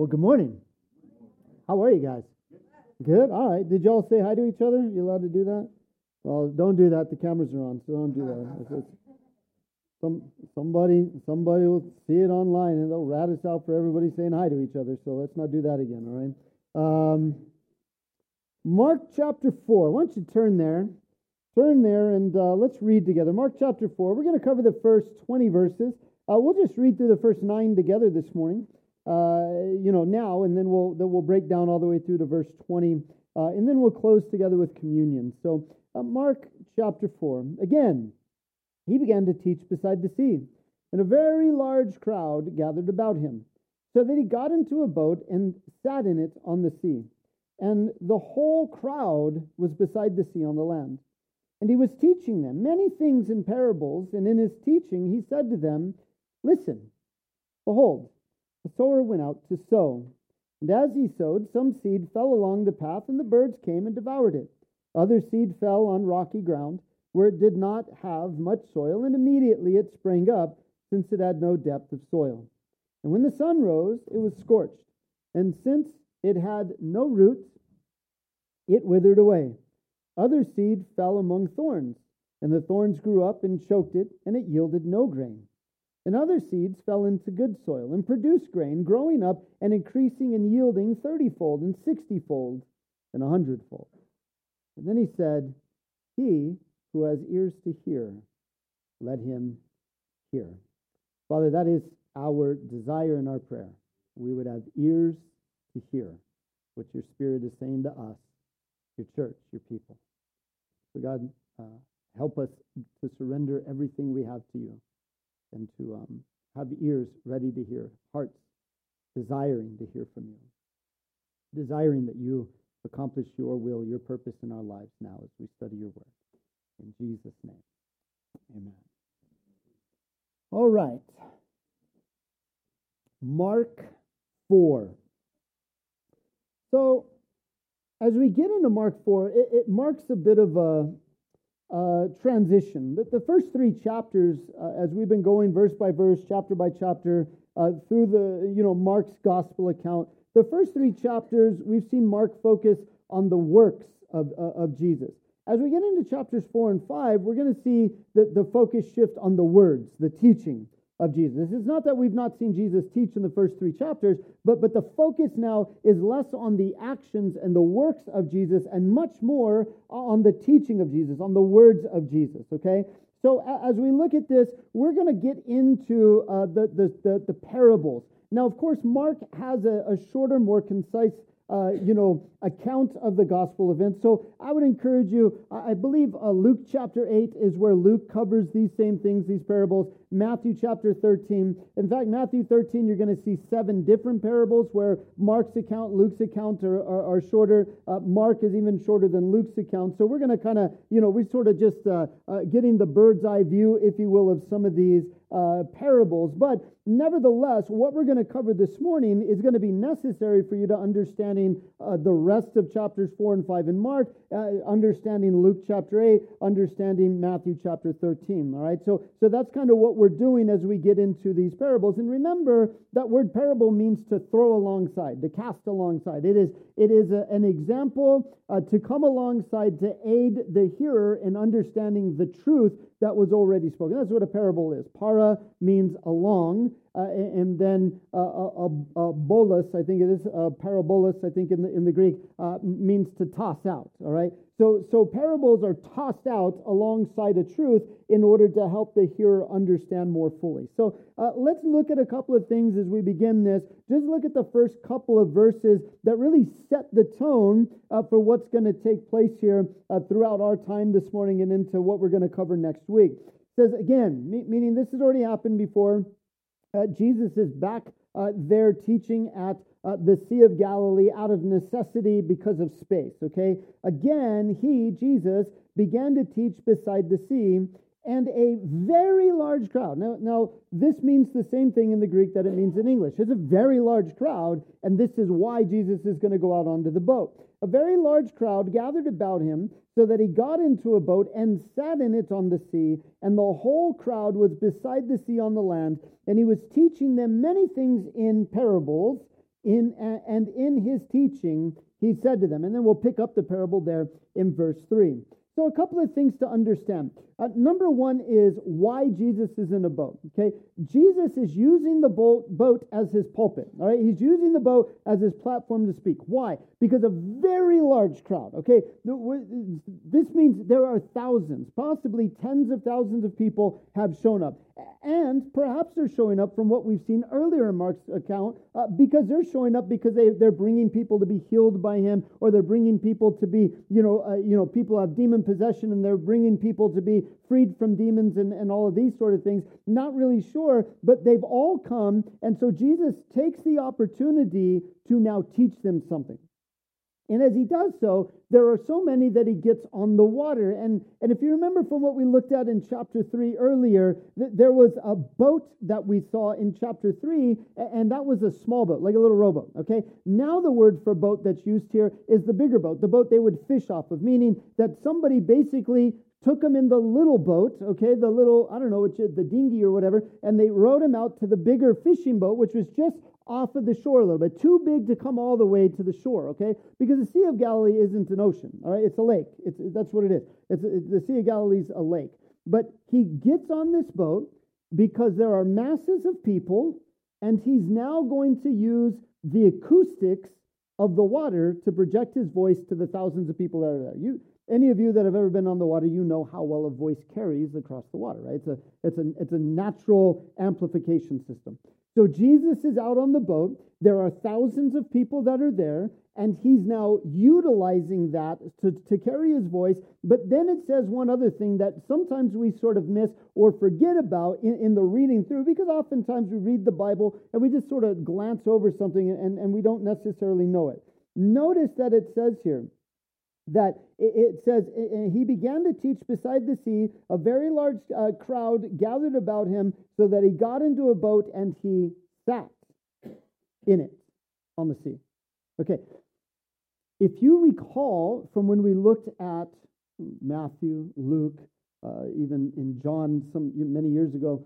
Well, good morning. How are you guys? Good? All right. Did y'all say hi to each other? You allowed to do that? Well, don't do that. The cameras are on, so don't do that. Somebody will see it online and they'll rat us out for everybody saying hi to each other, so let's not do that again, all right? Mark chapter 4. Why don't you turn there? Turn there and let's read together. Mark chapter 4. We're going to cover the first 20 verses. We'll just read through the first 9 together this morning. Now, and then we'll break down all the way through to verse 20, and then we'll close together with communion. So, Mark chapter 4. Again, he began to teach beside the sea, and a very large crowd gathered about him, so that he got into a boat and sat in it on the sea. And the whole crowd was beside the sea on the land. And he was teaching them many things in parables, and in his teaching he said to them, "Listen, behold, the sower went out to sow. And as he sowed, some seed fell along the path, and the birds came and devoured it. Other seed fell on rocky ground, where it did not have much soil, and immediately it sprang up, since it had no depth of soil. And when the sun rose, it was scorched, and since it had no roots, it withered away. Other seed fell among thorns, and the thorns grew up and choked it, and it yielded no grain. And other seeds fell into good soil, and produced grain, growing up and increasing and yielding 30-fold, and 60-fold, and 100-fold. And then he said, He who has ears to hear, let him hear." Father, that is our desire and our prayer. We would have ears to hear what your Spirit is saying to us, your church, your people. So God, help us to surrender everything we have to you, and to have ears ready to hear, hearts desiring to hear from you, desiring that you accomplish your will, your purpose in our lives now as we study your word. In Jesus' name, amen. All right. Mark 4. So, as we get into Mark 4, it marks a bit of a transition. The first 3 chapters, as we've been going verse by verse, chapter by chapter, through the Mark's gospel account, the first 3 chapters we've seen Mark focus on the works of Jesus. As we get into chapters 4 and 5, we're going to see the focus shift on the words, the teaching of Jesus. It's not that we've not seen Jesus teach in the first 3 chapters, but the focus now is less on the actions and the works of Jesus and much more on the teaching of Jesus, on the words of Jesus, okay? So as we look at this, we're going to get into the parables. Now, of course, Mark has a shorter, more concise account of the gospel event. So I would encourage you, I believe Luke chapter 8 is where Luke covers these same things, these parables. Matthew chapter 13. In fact, Matthew 13, you're going to see 7 different parables where Mark's account, Luke's account are shorter. Mark is even shorter than Luke's account. So we're going to kind of, we're sort of just getting the bird's eye view, if you will, of some of these parables. But nevertheless, what we're going to cover this morning is going to be necessary for you to understanding the rest of chapters 4 and 5 in Mark, understanding Luke chapter 8, understanding Matthew chapter 13. All right, so that's kind of what we're doing as we get into these parables. And remember, that word parable means to throw alongside, to cast alongside. It is an example to come alongside to aid the hearer in understanding the truth that was already spoken. That's what a parable is. Para means along, and then a bolus, I think it is, parabolus, I think in the Greek, means to toss out, all right? So parables are tossed out alongside a truth in order to help the hearer understand more fully. So let's look at a couple of things as we begin this. Just look at the first couple of verses that really set the tone for what's going to take place here throughout our time this morning and into what we're going to cover next week. It says, again, meaning this has already happened before, Jesus is back there teaching at the Sea of Galilee out of necessity because of space, okay? Again, Jesus, began to teach beside the sea, and a very large crowd. Now, this means the same thing in the Greek that it means in English. It's a very large crowd, and this is why Jesus is going to go out onto the boat. A very large crowd gathered about him, so that he got into a boat and sat in it on the sea, and the whole crowd was beside the sea on the land, and he was teaching them many things in parables, And in his teaching, he said to them, and then we'll pick up the parable there in verse 3. So a couple of things to understand. Number one is why Jesus is in a boat. Okay, Jesus is using the boat as his pulpit. All right, he's using the boat as his platform to speak. Why? Because a very large crowd. Okay, this means there are thousands, possibly tens of thousands of people have shown up, and perhaps they're showing up from what we've seen earlier in Mark's account because they're showing up because they're bringing people to be healed by him, or they're bringing people to be people have demon possession, and they're bringing people to be freed from demons and all of these sort of things. Not really sure, but they've all come, and so Jesus takes the opportunity to now teach them something. And as he does so, there are so many that he gets on the water. And if you remember from what we looked at in chapter 3 earlier, there was a boat that we saw in chapter 3, and that was a small boat, like a little rowboat, okay? Now the word for boat that's used here is the bigger boat, the boat they would fish off of, meaning that somebody basically took him in the little boat, okay, the little, I don't know, the dinghy or whatever, and they rowed him out to the bigger fishing boat, which was just off of the shore a little bit, too big to come all the way to the shore, okay? Because the Sea of Galilee isn't an ocean, all right? It's a lake. That's what it is. The Sea of Galilee's a lake. But he gets on this boat because there are masses of people, and he's now going to use the acoustics of the water to project his voice to the thousands of people that are there. Any of you that have ever been on the water, you know how well a voice carries across the water, right? It's a natural amplification system. So Jesus is out on the boat. There are thousands of people that are there, and he's now utilizing that to carry his voice. But then it says one other thing that sometimes we sort of miss or forget about in the reading through, because oftentimes we read the Bible and we just sort of glance over something and we don't necessarily know it. Notice that it says here, that it says, he began to teach beside the sea. A very large crowd gathered about him, so that he got into a boat and he sat in it on the sea. Okay. If you recall from when we looked at Matthew, Luke, even in John many years ago,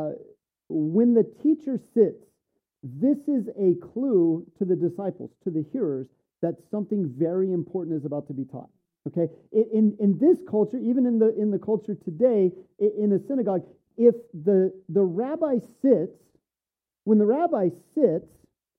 when the teacher sits, this is a clue to the disciples, to the hearers, that something very important is about to be taught. Okay, in this culture, even in the culture today, in a synagogue, if the rabbi sits, when the rabbi sits,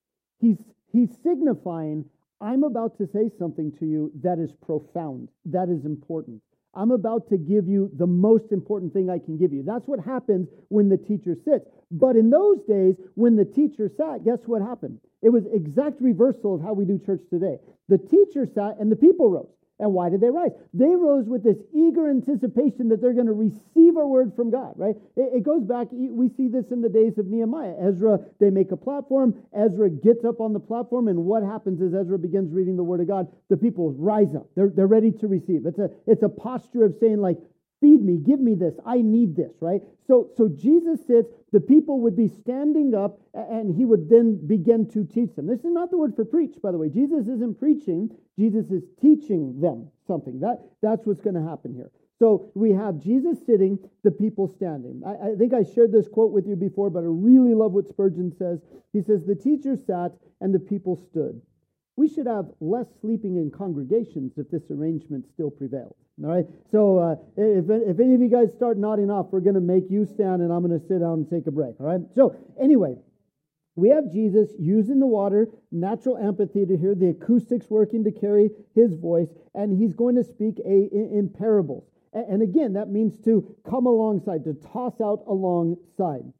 he's signifying, I'm about to say something to you that is profound, that is important. I'm about to give you the most important thing I can give you. That's what happens when the teacher sits. But in those days, when the teacher sat, guess what happened? It was exact reversal of how we do church today. The teacher sat and the people rose. And why did they rise? They rose with this eager anticipation that they're going to receive a word from God, right? It goes back, we see this in the days of Nehemiah. Ezra, they make a platform. Ezra gets up on the platform, and what happens is Ezra begins reading the word of God. The people rise up. They're ready to receive. It's a posture of saying, like, feed me, give me this, I need this, right? So Jesus sits, the people would be standing up, and he would then begin to teach them. This is not the word for preach, by the way. Jesus isn't preaching, Jesus is teaching them something. That's what's going to happen here. So we have Jesus sitting, the people standing. I think I shared this quote with you before, but I really love what Spurgeon says. He says, the teacher sat and the people stood. We should have less sleeping in congregations if this arrangement still prevails. All right. So if any of you guys start nodding off, we're going to make you stand, and I'm going to sit down and take a break. All right. So anyway, we have Jesus using the water, natural amphitheater here, the acoustics working to carry his voice, and he's going to speak in parables. And again, that means to come alongside, to toss out alongside.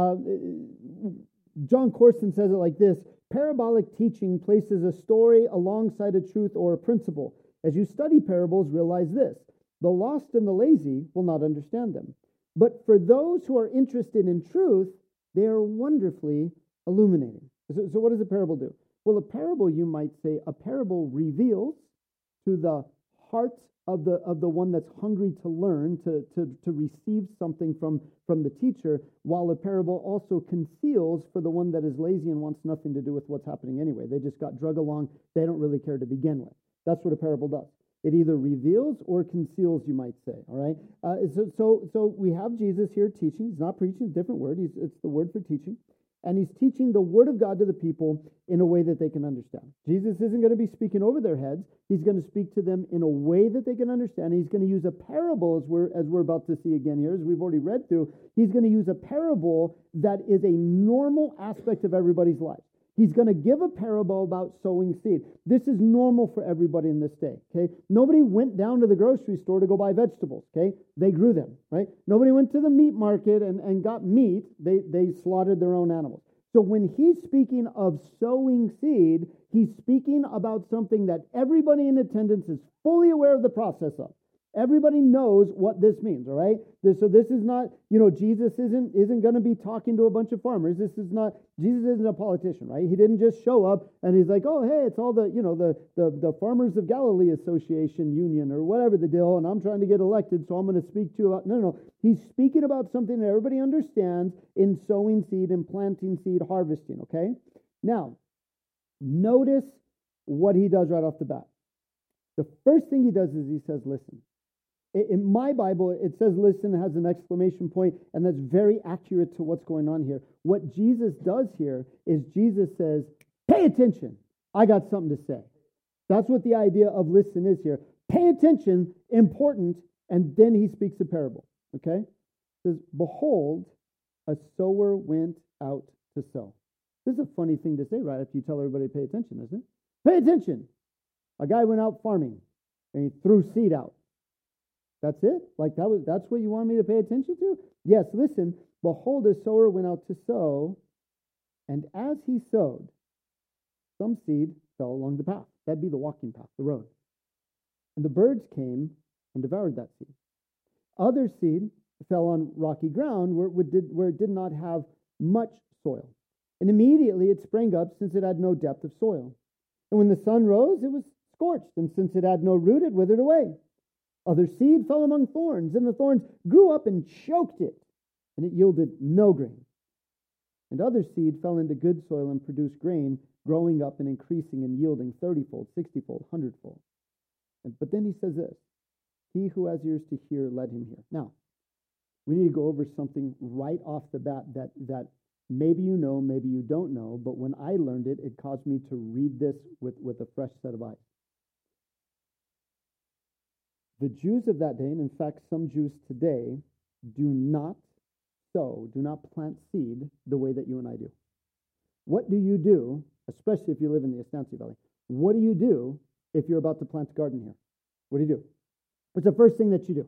John Corson says it like this: parabolic teaching places a story alongside a truth or a principle. As you study parables, realize this: the lost and the lazy will not understand them. But for those who are interested in truth, they are wonderfully illuminating. So what does a parable do? Well, a parable, you might say, a parable reveals to the heart of the one that's hungry to learn, to receive something from the teacher, while a parable also conceals for the one that is lazy and wants nothing to do with what's happening anyway. They just got drug along. They don't really care to begin with. That's what a parable does. It either reveals or conceals, you might say. All right. So we have Jesus here teaching. He's not preaching; it's a different word. It's the word for teaching. and he's teaching the word of God to the people in a way that they can understand. Jesus isn't going to be speaking over their heads. He's going to speak to them in a way that they can understand. He's going to use a parable, as we're about to see again here, as we've already read through. He's going to use a parable that is a normal aspect of everybody's life. He's going to give a parable about sowing seed. This is normal for everybody in this day, okay? Nobody went down to the grocery store to go buy vegetables, okay? They grew them, right? Nobody went to the meat market and got meat. They slaughtered their own animals. So when he's speaking of sowing seed, he's speaking about something that everybody in attendance is fully aware of the process of. Everybody knows what this means, all right? So this is not, Jesus isn't going to be talking to a bunch of farmers. Jesus isn't a politician, right? He didn't just show up and he's like, oh, hey, it's all the Farmers of Galilee Association Union or whatever the deal, and I'm trying to get elected, so I'm going to speak to you about, no. He's speaking about something that everybody understands in sowing seed and planting seed, harvesting, okay? Now, notice what he does right off the bat. The first thing he does is he says, listen. In my Bible, it says listen, has an exclamation point, and that's very accurate to what's going on here. What Jesus does here is Jesus says, pay attention. I got something to say. That's what the idea of listen is here. Pay attention, important, and then he speaks a parable. Okay? It says, behold, a sower went out to sow. This is a funny thing to say right after you tell everybody to pay attention, isn't it? Pay attention. A guy went out farming, and he threw seed out. That's it? That's what you want me to pay attention to? Yes, listen. Behold, a sower went out to sow, and as he sowed, some seed fell along the path. That'd be the walking path, the road. And the birds came and devoured that seed. Other seed fell on rocky ground where it did not have much soil. And immediately it sprang up, since it had no depth of soil. And when the sun rose, it was scorched, and since it had no root, it withered away. Other seed fell among thorns, and the thorns grew up and choked it, and it yielded no grain. And other seed fell into good soil and produced grain, growing up and increasing and yielding 30-fold, 60-fold, 100-fold. But then he says this, he who has ears to hear, let him hear. Now, we need to go over something right off the bat that maybe you know, maybe you don't know, but when I learned it, it caused me to read this with a fresh set of eyes. The Jews of that day, and in fact some Jews today, do not plant seed the way that you and I do. What do you do, especially if you live in the Estancia Valley? What do you do if you're about to plant a garden here? What do? What's the first thing that you do?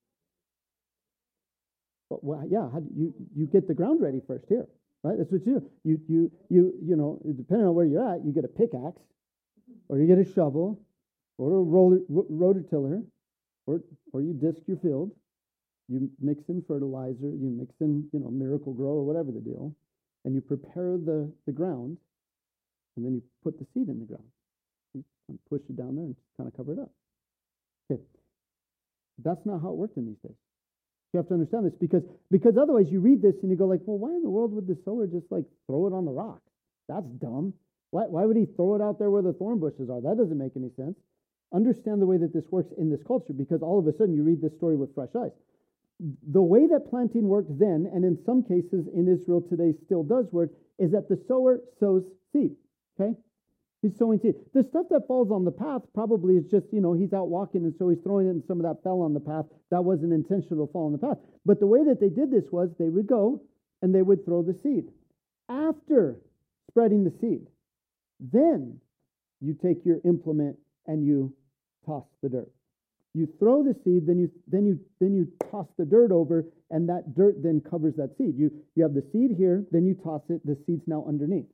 Well, yeah, you get the ground ready first here, right? That's what you do. You depending on where you're at, you get a pickaxe, or you get a shovel, or a rototiller. Or you disc your field, you mix in fertilizer, you mix in, Miracle Grow or whatever the deal, and you prepare the ground, and then you put the seed in the ground. You kind of push it down there and kind of cover it up. Okay, that's not how it worked in these days. You have to understand this because otherwise you read this and you go like, well, why in the world would the sower just throw it on the rocks? That's dumb. Why would he throw it out there where the thorn bushes are? That doesn't make any sense. Understand the way that this works in this culture, because all of a sudden you read this story with fresh eyes. The way that planting worked then, and in some cases in Israel today still does work, is that the sower sows seed, okay? He's sowing seed. The stuff that falls on the path probably is just, he's out walking, and so he's throwing it, and some of that fell on the path. That wasn't intentional to fall on the path. But the way that they did this was they would go and they would throw the seed. After spreading the seed, then you take your implement and you toss the dirt. You throw the seed, then you toss the dirt over, and that dirt then covers that seed. You have the seed here, then you toss it, the seed's now underneath.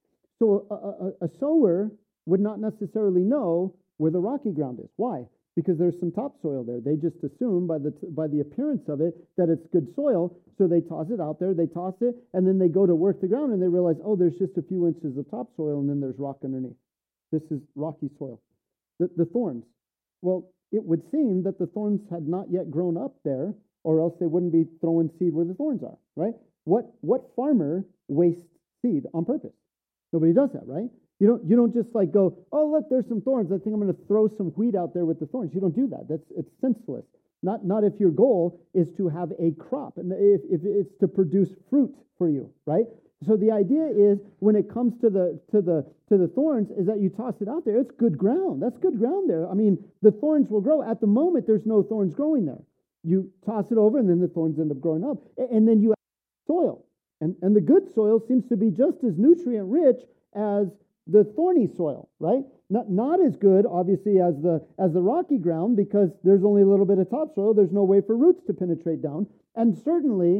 So a sower would not necessarily know where the rocky ground is. Why? Because there's some topsoil there. They just assume by the appearance of it that it's good soil, so they toss it out there, they toss it, and then they go to work the ground and they realize, oh, there's just a few inches of topsoil and then there's rock underneath. This is rocky soil. The thorns. Well, it would seem that the thorns had not yet grown up there, or else they wouldn't be throwing seed where the thorns are, right? What farmer wastes seed on purpose? Nobody does that, right? You don't just go, oh, look, there's some thorns. I think I'm going to throw some wheat out there with the thorns. You don't do that. It's senseless. Not if your goal is to have a crop, and if it's to produce fruit for you, right? So the idea is when it comes to the thorns is that you toss it out there. It's good ground. That's good ground there. I mean, the thorns will grow. At the moment, there's no thorns growing there. You toss it over and then the thorns end up growing up. And then you have soil. And the good soil seems to be just as nutrient rich as the thorny soil, right? Not as good, obviously, as the rocky ground, because there's only a little bit of topsoil. There's no way for roots to penetrate down. And certainly,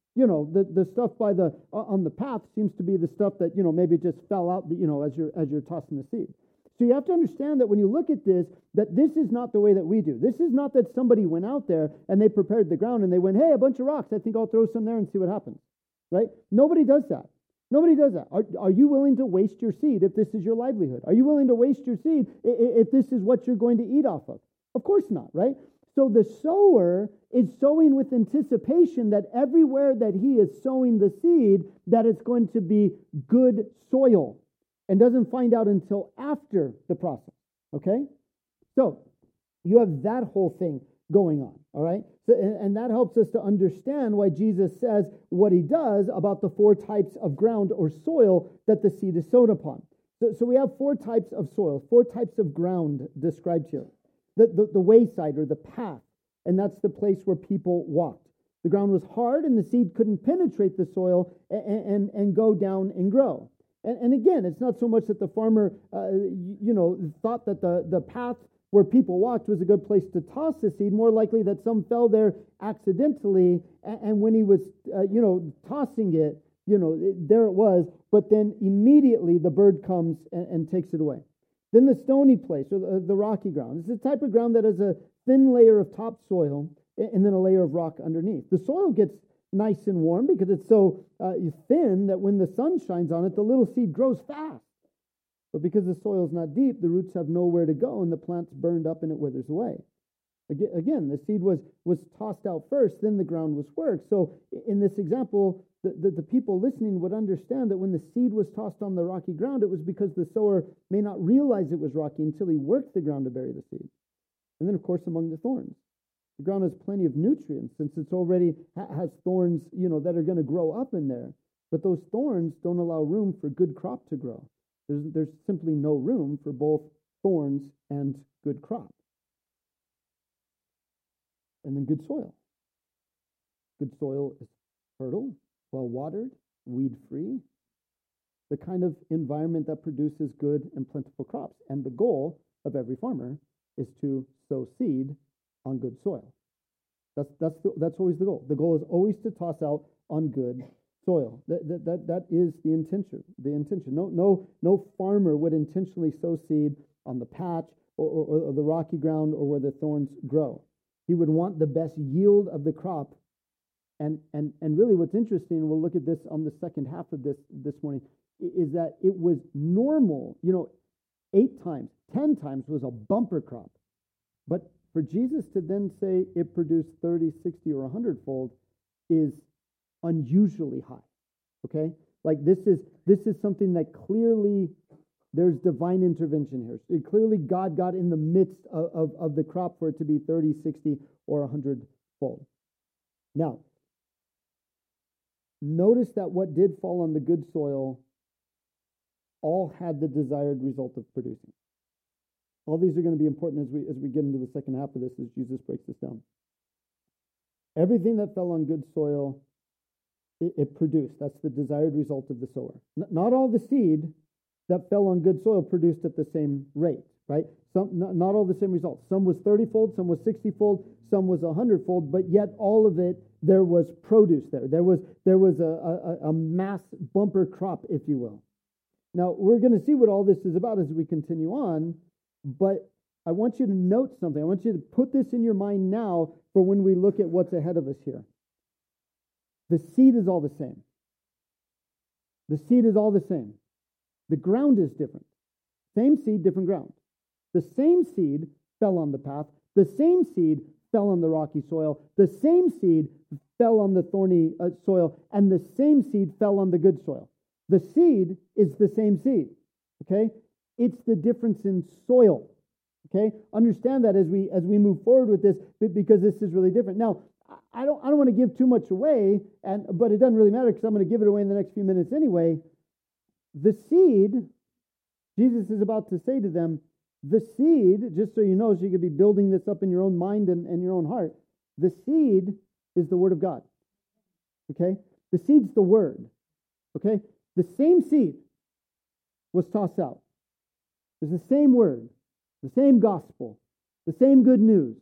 the stuff on the path seems to be the stuff that, maybe just fell out, as you're tossing the seed. So you have to understand that when you look at this, that this is not the way that we do. This is not that somebody went out there and they prepared the ground and they went, hey, a bunch of rocks, I think I'll throw some there and see what happens, right? Nobody does that. Nobody does that. Are you willing to waste your seed if this is your livelihood? Are you willing to waste your seed if this is what you're going to eat off of? Of course not, right? So the sower is sowing with anticipation that everywhere that he is sowing the seed, that it's going to be good soil, and doesn't find out until after the process, okay? So you have that whole thing going on, all right? So, and that helps us to understand why Jesus says what he does about the 4 types of ground or soil that the seed is sown upon. So we have 4 types of soil, 4 types of ground described here. The wayside or the path, and that's the place where people walked. The ground was hard and the seed couldn't penetrate the soil and go down and grow. And again, it's not so much that the farmer, thought that the path where people walked was a good place to toss the seed. More likely that some fell there accidentally, and when he was, tossing it, there it was. But then immediately the bird comes and takes it away. Then the stony place, or the rocky ground. It's the type of ground that has a thin layer of topsoil and then a layer of rock underneath. The soil gets nice and warm because it's so thin that when the sun shines on it, the little seed grows fast. But because the soil is not deep, the roots have nowhere to go and the plant's burned up and it withers away. Again, the seed was tossed out first, then the ground was worked. So in this example, the people listening would understand that when the seed was tossed on the rocky ground, it was because the sower may not realize it was rocky until he worked the ground to bury the seed. And then, of course, among the thorns. The ground has plenty of nutrients since it's already has thorns, that are going to grow up in there. But those thorns don't allow room for good crop to grow. There's simply no room for both thorns and good crop. And then good soil. Good soil is fertile, well-watered, weed-free, the kind of environment that produces good and plentiful crops. And the goal of every farmer is to sow seed on good soil. That's always the goal. The goal is always to toss out on good soil. That is the intention. No farmer would intentionally sow seed on the patch or the rocky ground or where the thorns grow. He would want the best yield of the crop. And really what's interesting, and we'll look at this on the second half of this morning, is that it was normal, 8 times, 10 times was a bumper crop. But for Jesus to then say it produced 30, 60, or 100-fold is unusually high, okay? Like this is something that clearly there's divine intervention here. Clearly God got in the midst of the crop for it to be 30, 60, or 100-fold. Now, notice that what did fall on the good soil all had the desired result of producing. All these are going to be important as we get into the second half of this as Jesus breaks this down. Everything that fell on good soil, it produced. That's the desired result of the sower. Not all the seed that fell on good soil produced at the same rate, right? Not all the same results. Some was 30-fold, some was 60-fold, some was 100-fold, but yet all of it, there was produce there. There was a mass bumper crop, if you will. Now, we're going to see what all this is about as we continue on, but I want you to note something. I want you to put this in your mind now for when we look at what's ahead of us here. The seed is all the same. The seed is all the same. The ground is different. Same seed, different ground. The same seed fell on the path. The same seed fell on the rocky soil. The same seed fell on the thorny soil. And the same seed fell on the good soil. The seed is the same seed. Okay? It's the difference in soil. Okay? Understand that as we move forward with this, because this is really different. Now, I don't want to give too much away, but it doesn't really matter because I'm going to give it away in the next few minutes anyway. The seed, Jesus is about to say to them, the seed, just so you know, so you could be building this up in your own mind and your own heart, the seed is the word of God. Okay? The seed's the word. Okay? The same seed was tossed out. It's the same word, the same gospel, the same good news.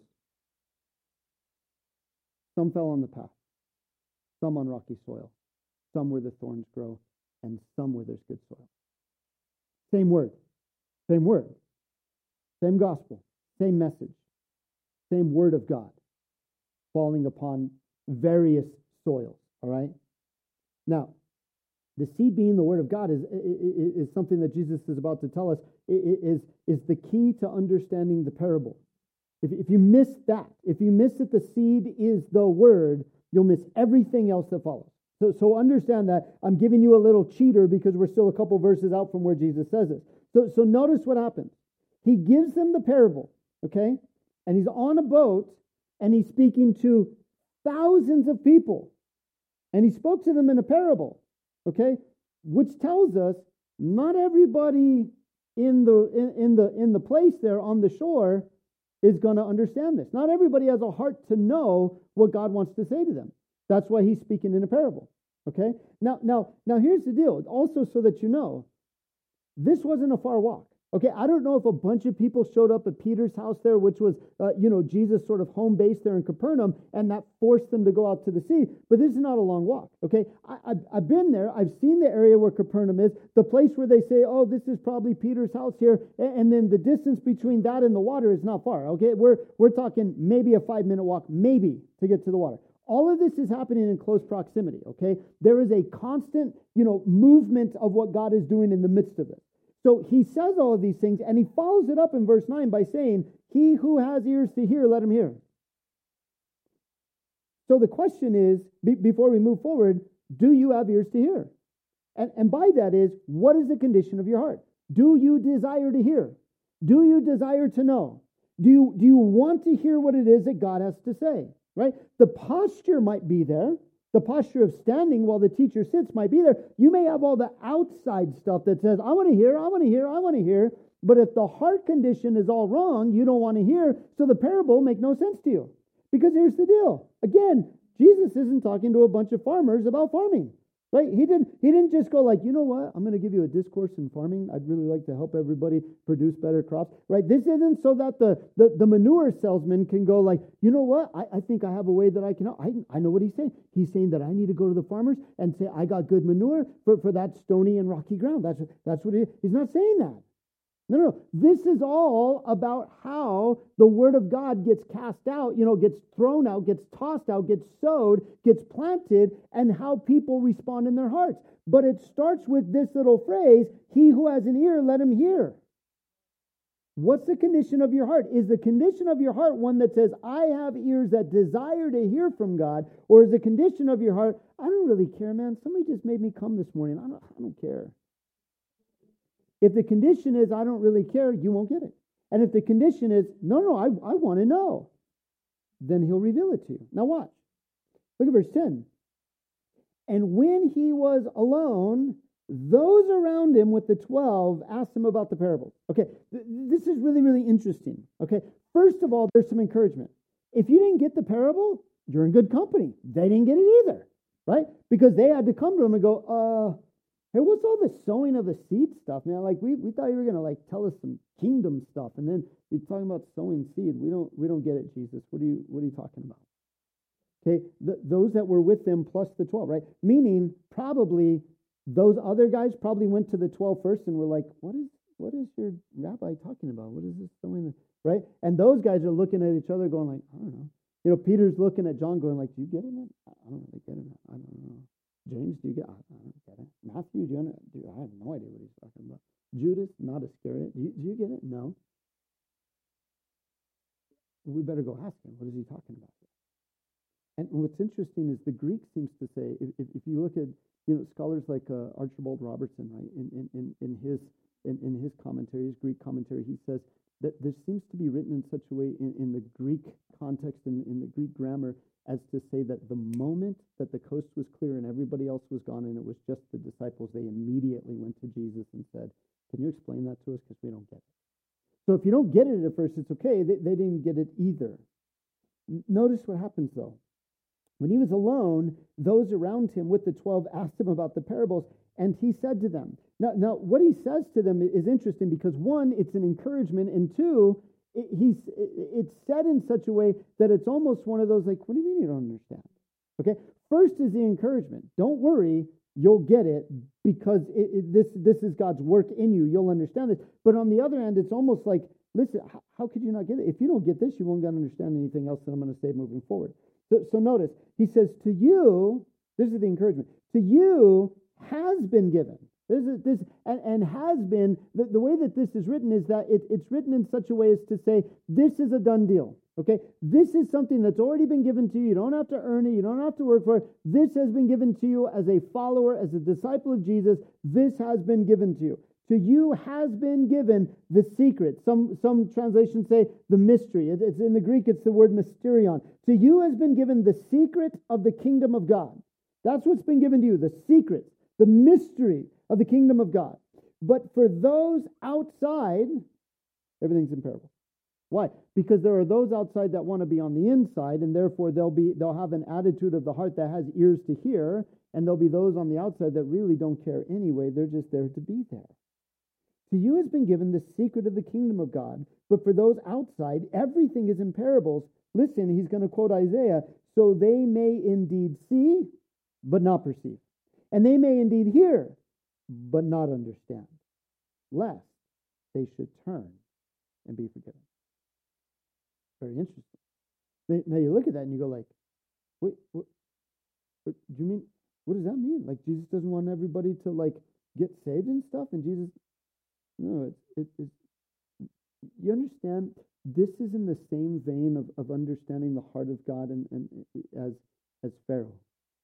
Some fell on the path, some on rocky soil, some where the thorns grow, and some where there's good soil. Same word, same gospel, same message, same word of God, falling upon various soils. All right? Now, the seed being the word of God is something that Jesus is about to tell us is the key to understanding the parable. If you miss that, if you miss that the seed is the word, you'll miss everything else that follows. So understand that I'm giving you a little cheater because we're still a couple verses out from where Jesus says it. So notice what happens. He gives them the parable, okay? And he's on a boat and he's speaking to thousands of people. And he spoke to them in a parable, okay? Which tells us not everybody in the place there on the shore is going to understand this. Not everybody has a heart to know what God wants to say to them. That's why he's speaking in a parable. Okay? Now here's the deal. Also, so that you know, this wasn't a far walk. Okay, I don't know if a bunch of people showed up at Peter's house there, which was, Jesus' sort of home base there in Capernaum, and that forced them to go out to the sea. But this is not a long walk. Okay, I've been there. I've seen the area where Capernaum is, the place where they say, oh, this is probably Peter's house here, and then the distance between that and the water is not far. Okay, we're talking maybe a 5-minute walk, maybe, to get to the water. All of this is happening in close proximity. Okay, there is a constant, movement of what God is doing in the midst of it. So he says all of these things, and he follows it up in verse 9 by saying, he who has ears to hear, let him hear. So the question is, before we move forward, do you have ears to hear? And by that is, what is the condition of your heart? Do you desire to hear? Do you desire to know? Do you want to hear what it is that God has to say? Right? The posture might be there. The posture of standing while the teacher sits might be there. You may have all the outside stuff that says, I want to hear, I want to hear, I want to hear. But if the heart condition is all wrong, you don't want to hear. So the parable make no sense to you. Because here's the deal. Again, Jesus isn't talking to a bunch of farmers about farming. Right? He didn't just go like, you know what? I'm going to give you a discourse in farming. I'd really like to help everybody produce better crops. Right? This isn't so that the manure salesman can go like, you know what? I think I have a way that I can help. I know what he's saying. He's saying that I need to go to the farmers and say, I got good manure for that stony and rocky ground. That's what he's not saying that. No. This is all about how the word of God gets cast out, gets thrown out, gets tossed out, gets sowed, gets planted, and how people respond in their hearts. But it starts with this little phrase, he who has an ear, let him hear. What's the condition of your heart? Is the condition of your heart one that says, I have ears that desire to hear from God? Or is the condition of your heart, I don't really care, man. Somebody just made me come this morning. I don't care. If the condition is, I don't really care, you won't get it. And if the condition is, no, I want to know, then he'll reveal it to you. Now watch. Look at verse 10. And when he was alone, those around him with the 12 asked him about the parables. Okay, this is really, really interesting. Okay, first of all, there's some encouragement. If you didn't get the parable, you're in good company. They didn't get it either, right? Because they had to come to him and go, hey, what's all this sowing of the seed stuff, man? Like we thought you were gonna tell us some kingdom stuff, and then you're talking about sowing seed. We don't get it, Jesus. What are you talking about? Okay, those that were with them plus the 12, right? Meaning probably those other guys probably went to the 12 first and were like, what is your rabbi talking about? What is this sowing? Right? And those guys are looking at each other going like, I don't know. Peter's looking at John going like, do you get it? I don't really get it. I don't know. James, do you get it? I don't get it. Matthew, I have no idea what he's talking about. Judas, not Iscariot. Do you get it? No. We better go ask him. What is he talking about? And what's interesting is the Greek seems to say, if you look at scholars like Archibald Robertson, right, in his commentary, his Greek commentary, he says that this seems to be written in such a way in the Greek context, in the Greek grammar, as to say that the moment that the coast was clear and everybody else was gone and it was just the disciples, they immediately went to Jesus and said, "Can you explain that to us? Because we don't get it." So if you don't get it at first, it's okay. They didn't get it either. Notice what happens, though. When he was alone, those around him with the 12 asked him about the parables, and he said to them. Now what he says to them is interesting because, one, it's an encouragement, and two, it's said in such a way that it's almost one of those like, what do you mean you don't understand? Okay, first is the encouragement. Don't worry, you'll get it because this is God's work in you. You'll understand it. But on the other hand, it's almost like, listen, how could you not get it? If you don't get this, you won't understand anything else that I'm going to say moving forward. So notice, he says, to you, this is the encouragement, to you has been given. This and has been, the way that this is written is that it's written in such a way as to say, this is a done deal. Okay, this is something that's already been given to you. You don't have to earn it. You don't have to work for it. This has been given to you as a follower, as a disciple of Jesus. This has been given to you. To you has been given the secret. Some translations say the mystery. It's in the Greek, it's the word mysterion. To you has been given the secret of the kingdom of God. That's what's been given to you, the secret, the mystery of the kingdom of God. But for those outside, everything's in parable. Why? Because there are those outside that want to be on the inside, and therefore they'll have an attitude of the heart that has ears to hear, and there'll be those on the outside that really don't care anyway. They're just there to be there. To you has been given the secret of the kingdom of God, but for those outside, everything is in parables. Listen, he's going to quote Isaiah, so they may indeed see, but not perceive. And they may indeed hear, but not understand, lest they should turn and be forgiven. Very interesting. Now you look at that and you go like, wait, what do you mean? What does that mean? Like Jesus doesn't want everybody to like get saved and stuff? And Jesus, no, it's you understand, this is in the same vein of understanding the heart of God and as Pharaoh.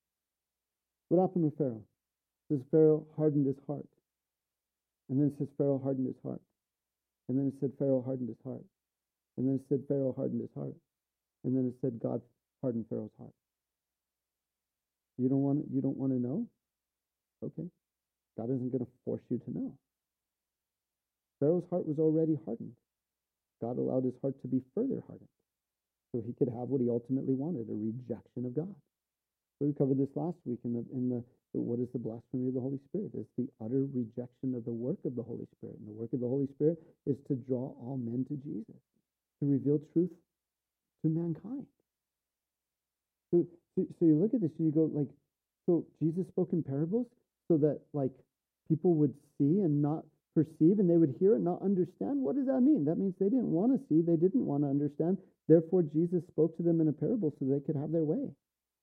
What happened with Pharaoh? It says Pharaoh hardened his heart. And then it says Pharaoh hardened his heart. And then it said Pharaoh hardened his heart. And then it said Pharaoh hardened his heart. And then it said God hardened Pharaoh's heart. You don't want to know? Okay. God isn't going to force you to know. Pharaoh's heart was already hardened. God allowed his heart to be further hardened so he could have what he ultimately wanted, a rejection of God. So we covered this last week in the what is the blasphemy of the Holy Spirit? It's the utter rejection of the work of the Holy Spirit. And the work of the Holy Spirit is to draw all men to Jesus, to reveal truth to mankind. So you look at this and you go like, so Jesus spoke in parables so that like people would see and not perceive, and they would hear and not understand. What does that mean? That means they didn't want to see, they didn't want to understand. Therefore, Jesus spoke to them in a parable so they could have their way.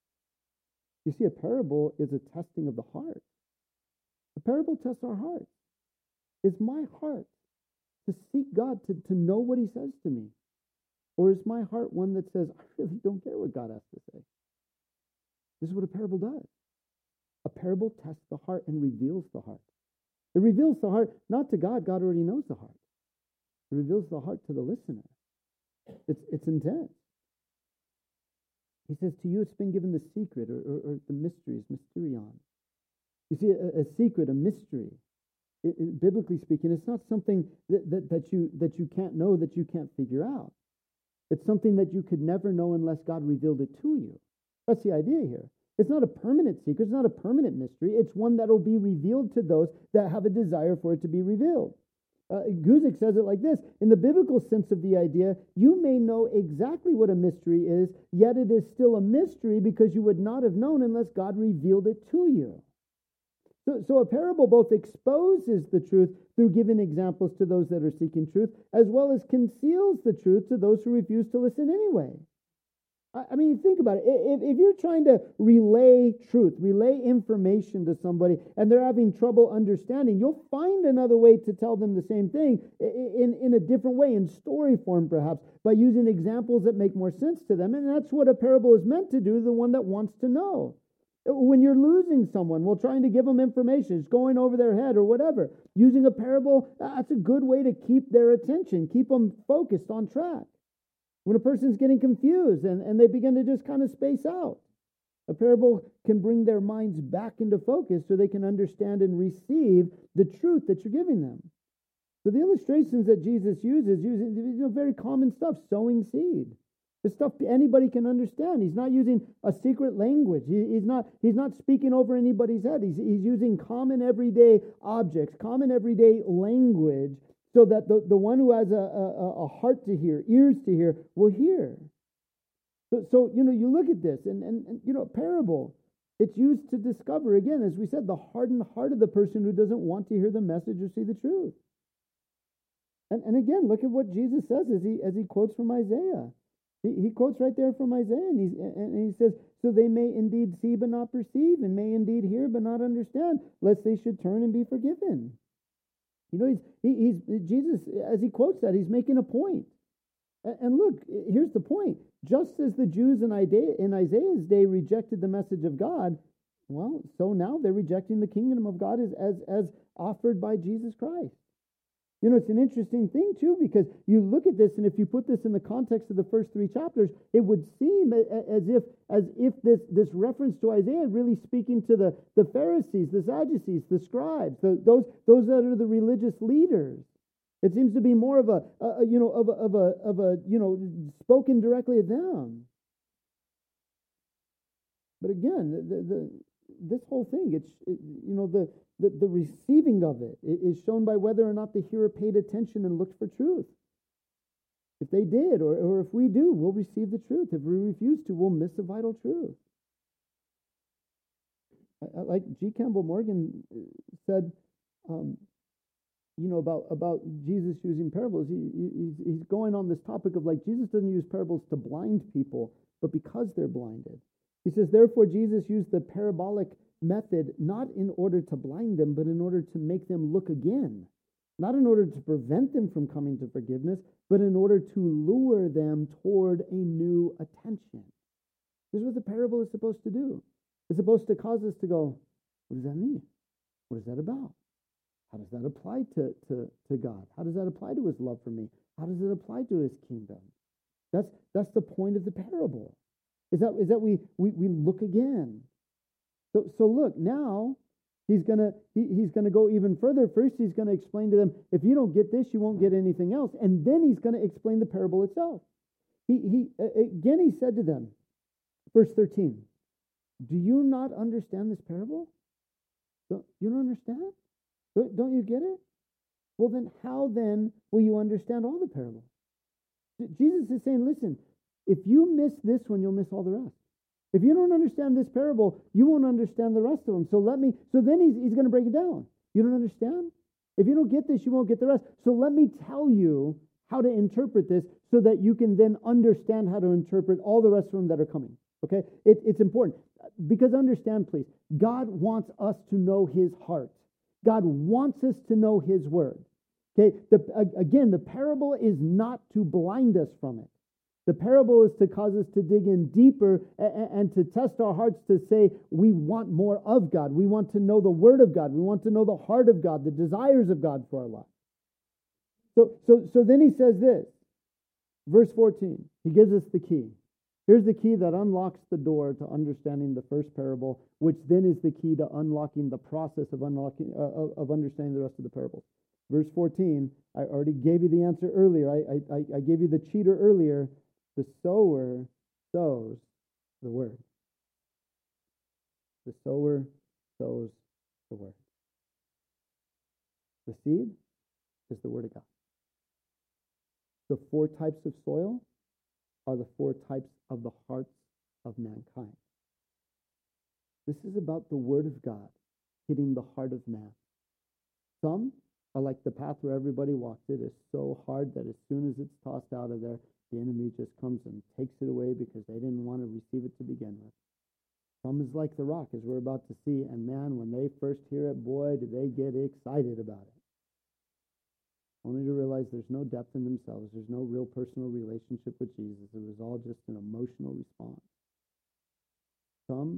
You see, a parable is a testing of the heart. A parable tests our heart. Is my heart to seek God, to know what he says to me? Or is my heart one that says, I really don't care what God has to say? This is what a parable does. A parable tests the heart and reveals the heart. It reveals the heart not to God. God already knows the heart. It reveals the heart to the listener. It's intense. He says, to you it's been given the secret or the mysteries, mysterion. You see, a secret, a mystery, biblically speaking, it's not something that you can't know, that you can't figure out. It's something that you could never know unless God revealed it to you. That's the idea here. It's not a permanent secret. It's not a permanent mystery. It's one that will be revealed to those that have a desire for it to be revealed. Guzik says it like this: in the biblical sense of the idea, you may know exactly what a mystery is, yet it is still a mystery because you would not have known unless God revealed it to you. So a parable both exposes the truth through giving examples to those that are seeking truth, as well as conceals the truth to those who refuse to listen anyway. I mean, think about it. If you're trying to relay truth, relay information to somebody, and they're having trouble understanding, you'll find another way to tell them the same thing in a different way, in story form perhaps, by using examples that make more sense to them. And that's what a parable is meant to do, the one that wants to know. When you're losing someone, while trying to give them information, it's going over their head or whatever, using a parable, that's a good way to keep their attention, keep them focused on track. When a person's getting confused and they begin to just kind of space out. A parable can bring their minds back into focus so they can understand and receive the truth that you're giving them. So the illustrations that Jesus uses, using very common stuff, sowing seed. The stuff anybody can understand. He's not using a secret language. He's not speaking over anybody's head. He's using common everyday objects, common everyday language, so that the one who has a heart to hear, ears to hear, will hear. So you look at this, and a parable, it's used to discover, again, as we said, the hardened heart of the person who doesn't want to hear the message or see the truth. And again, look at what Jesus says as he quotes from Isaiah. He quotes right there from Isaiah, and he says, so they may indeed see but not perceive, and may indeed hear but not understand, lest they should turn and be forgiven. He's Jesus, as he quotes that, he's making a point. And look, here's the point. Just as the Jews in Isaiah's day rejected the message of God, well, so now they're rejecting the kingdom of God as offered by Jesus Christ. It's an interesting thing, too, because you look at this, and if you put this in the context of the first 3 chapters, it would seem as if this reference to Isaiah really speaking to the Pharisees, the Sadducees, the scribes, those that are the religious leaders. It seems to be more of a spoken directly at them. But again, this whole thing, the receiving of it is shown by whether or not the hearer paid attention and looked for truth. If they did, or if we do, we'll receive the truth. If we refuse to, we'll miss the vital truth. Like G. Campbell Morgan said, about Jesus using parables. He's going on this topic of, like, Jesus doesn't use parables to blind people, but because they're blinded. He says, therefore, Jesus used the parabolic method not in order to blind them, but in order to make them look again. Not in order to prevent them from coming to forgiveness, but in order to lure them toward a new attention. This is what the parable is supposed to do. It's supposed to cause us to go, what does that mean? What is that about? How does that apply to God? How does that apply to his love for me? How does it apply to his kingdom? That's the point of the parable. Is that we look again. So look, now he's gonna go even further. First, he's gonna explain to them, if you don't get this, you won't get anything else. And then he's gonna explain the parable itself. He said to them, verse 13, do you not understand this parable? You don't understand? Don't you get it? Well, then how then will you understand all the parables? Jesus is saying, listen, if you miss this one, you'll miss all the rest. If you don't understand this parable, you won't understand the rest of them. So then he's going to break it down. You don't understand? If you don't get this, you won't get the rest. So let me tell you how to interpret this so that you can then understand how to interpret all the rest of them that are coming. Okay? It's important. Because understand, please, God wants us to know his heart. God wants us to know his word. Okay? Again, the parable is not to blind us from it. The parable is to cause us to dig in deeper and to test our hearts to say we want more of God. We want to know the word of God. We want to know the heart of God, the desires of God for our life. So then he says this, verse 14. He gives us the key. Here's the key that unlocks the door to understanding the first parable, which then is the key to unlocking the process of understanding the rest of the parables. Verse 14, I already gave you the answer earlier. I gave you the cheater earlier. The sower sows the word. The sower sows the word. The seed is the word of God. The 4 types of soil are the 4 types of the hearts of mankind. This is about the word of God hitting the heart of man. Some are like the path where everybody walks. It is so hard that as soon as it's tossed out of there, the enemy just comes and takes it away because they didn't want to receive it to begin with. Some is like the rock, as we're about to see, and man, when they first hear it, boy, do they get excited about it. Only to realize there's no depth in themselves. There's no real personal relationship with Jesus. It was all just an emotional response. Some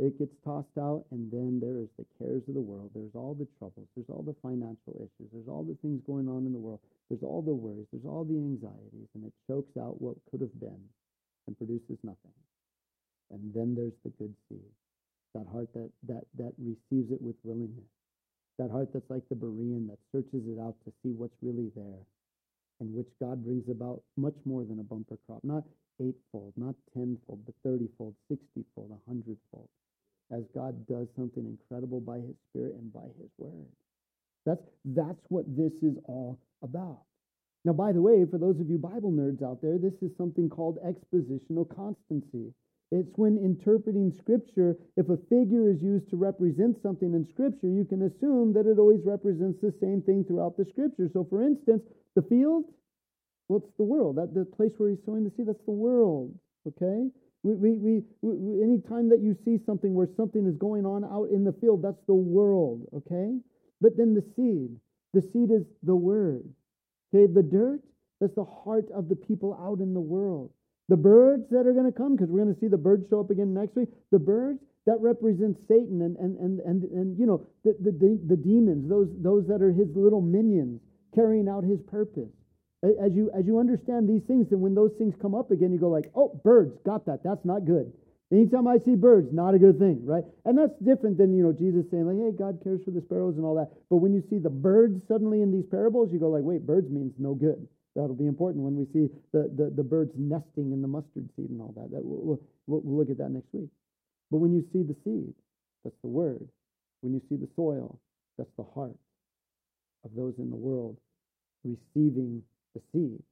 It gets tossed out, and then there is the cares of the world. There's all the troubles. There's all the financial issues. There's all the things going on in the world. There's all the worries. There's all the anxieties, and it chokes out what could have been and produces nothing. And then there's the good seed, that heart that receives it with willingness, that heart that's like the Berean that searches it out to see what's really there, in which God brings about much more than a bumper crop, not eightfold, not tenfold, but 30-fold, 60-fold, 100-fold. As God does something incredible by his Spirit and by his word. That's what this is all about. Now, by the way, for those of you Bible nerds out there, this is something called expositional constancy. It's when interpreting Scripture, if a figure is used to represent something in Scripture, you can assume that it always represents the same thing throughout the Scripture. So, for instance, the field, what's the world? The place where he's sowing the seed, that's the world, okay? We any time that you see something where something is going on out in the field, that's the world, okay? But then the seed is the word, okay? The dirt, that's the heart of the people out in the world. The birds that are going to come, because we're going to see the birds show up again next week. The birds that represent Satan and you know the demons, those that are his little minions carrying out his purpose. As you understand these things, and when those things come up again, you go like, oh, birds, got that. That's not good. Anytime I see birds, not a good thing, right? And that's different than, Jesus saying like, hey, God cares for the sparrows and all that. But when you see the birds suddenly in these parables, you go like, wait, birds means no good. That'll be important when we see the birds nesting in the mustard seed and all that. We'll look at that next week. But when you see the seed, that's the word. When you see the soil, that's the heart of those in the world receiving the seed.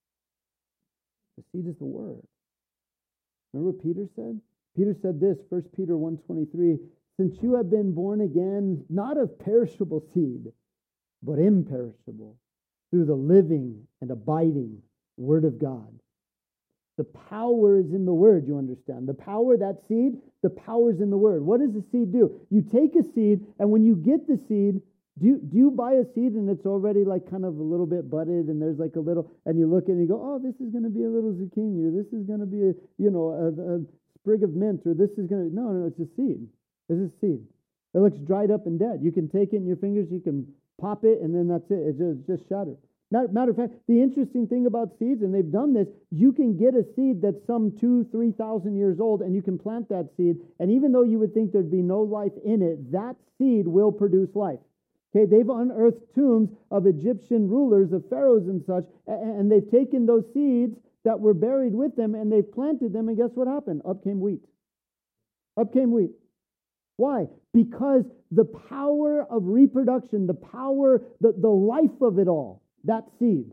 The seed is the word. Remember what Peter said? Peter said this, 1 Peter 1:23, since you have been born again, not of perishable seed, but imperishable, through the living and abiding word of God. The power is in the word, you understand. The power, that seed, the power is in the word. What does the seed do? You take a seed, and when you get the seed, do you buy a seed and it's already like kind of a little bit budded and there's like a little, and you look and you go, oh, this is going to be a little zucchini, or this is going to be a sprig of mint, or this is going to, no, it's a seed. It's a seed. It looks dried up and dead. You can take it in your fingers, you can pop it, and then that's it. It's just shattered. Matter of fact, the interesting thing about seeds, and they've done this, you can get a seed that's some 2,000-3,000 years old, and you can plant that seed, and even though you would think there'd be no life in it, that seed will produce life. Okay, they've unearthed tombs of Egyptian rulers, of pharaohs and such, and they've taken those seeds that were buried with them, and they've planted them, and guess what happened? Up came wheat. Up came wheat. Why? Because the power of reproduction, the power, the life of it all, that seed.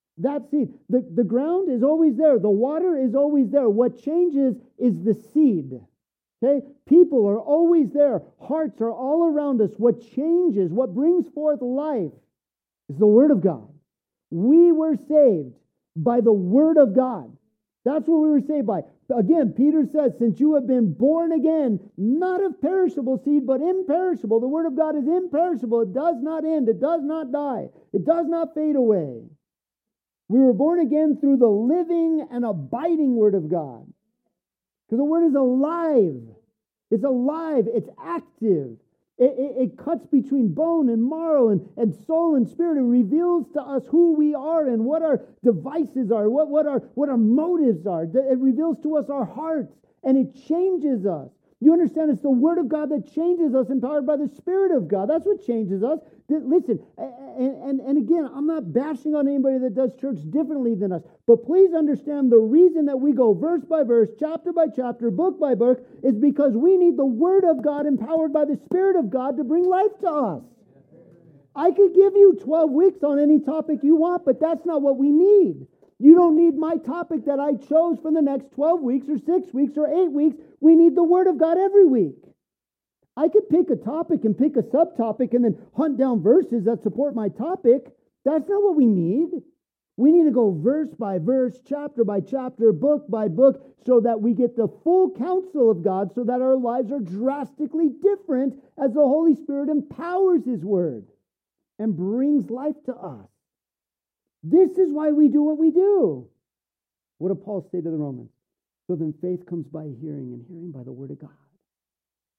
The ground is always there. The water is always there. What changes is the seed. Okay? People are always there. Hearts are all around us. What changes, what brings forth life is the Word of God. We were saved by the Word of God. That's what we were saved by. Again, Peter says, since you have been born again, not of perishable seed, but imperishable. The Word of God is imperishable. It does not end. It does not die. It does not fade away. We were born again through the living and abiding Word of God. Because the Word is alive. It's alive. It's active. It cuts between bone and marrow and soul and spirit. It reveals to us who we are and what our devices are, what our motives are. It reveals to us our hearts, and it changes us. You understand, it's the Word of God that changes us, empowered by the Spirit of God. That's what changes us. Listen, and again, I'm not bashing on anybody that does church differently than us, but please understand the reason that we go verse by verse, chapter by chapter, book by book, is because we need the Word of God empowered by the Spirit of God to bring life to us. I could give you 12 weeks on any topic you want, but that's not what we need. You don't need my topic that I chose for the next 12 weeks or 6 weeks or 8 weeks. We need the Word of God every week. I could pick a topic and pick a subtopic and then hunt down verses that support my topic. That's not what we need. We need to go verse by verse, chapter by chapter, book by book, so that we get the full counsel of God, so that our lives are drastically different as the Holy Spirit empowers His Word and brings life to us. This is why we do what we do. What did Paul say to the Romans? So then faith comes by hearing, and hearing by the Word of God.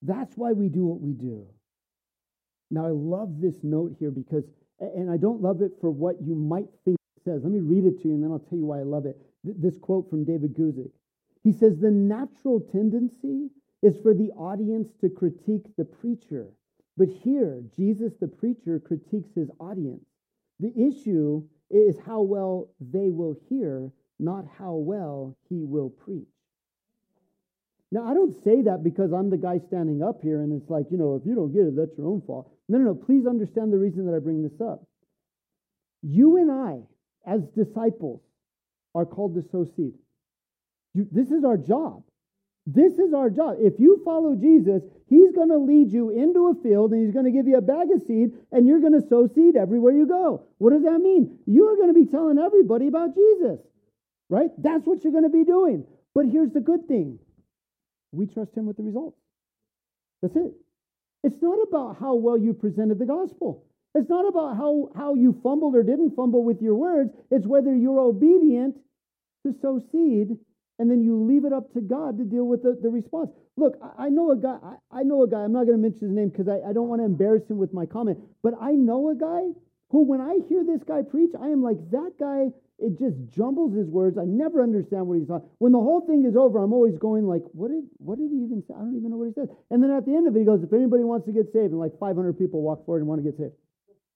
That's why we do what we do. Now, I love this note here because, and I don't love it for what you might think it says. Let me read it to you, and then I'll tell you why I love it. This quote from David Guzik. He says, the natural tendency is for the audience to critique the preacher. But here, Jesus, the preacher, critiques his audience. The issue is how well they will hear, not how well he will preach. Now, I don't say that because I'm the guy standing up here and it's like, if you don't get it, that's your own fault. No. Please understand the reason that I bring this up. You and I, as disciples, are called to sow seed. This is our job. This is our job. If you follow Jesus, he's going to lead you into a field and he's going to give you a bag of seed and you're going to sow seed everywhere you go. What does that mean? You're going to be telling everybody about Jesus, right? That's what you're going to be doing. But here's the good thing. We trust him with the results. That's it. It's not about how well you presented the gospel. It's not about how you fumbled or didn't fumble with your words. It's whether you're obedient to sow seed and then you leave it up to God to deal with the response. Look, I know a guy. I'm not going to mention his name because I don't want to embarrass him with my comment. But I know a guy who, when I hear this guy preach, I am like, that guy, it just jumbles his words. I never understand what he's talking. When the whole thing is over, I'm always going like, what did he even say? I don't even know what he said. And then at the end of it, he goes, if anybody wants to get saved, and like 500 people walk forward and want to get saved.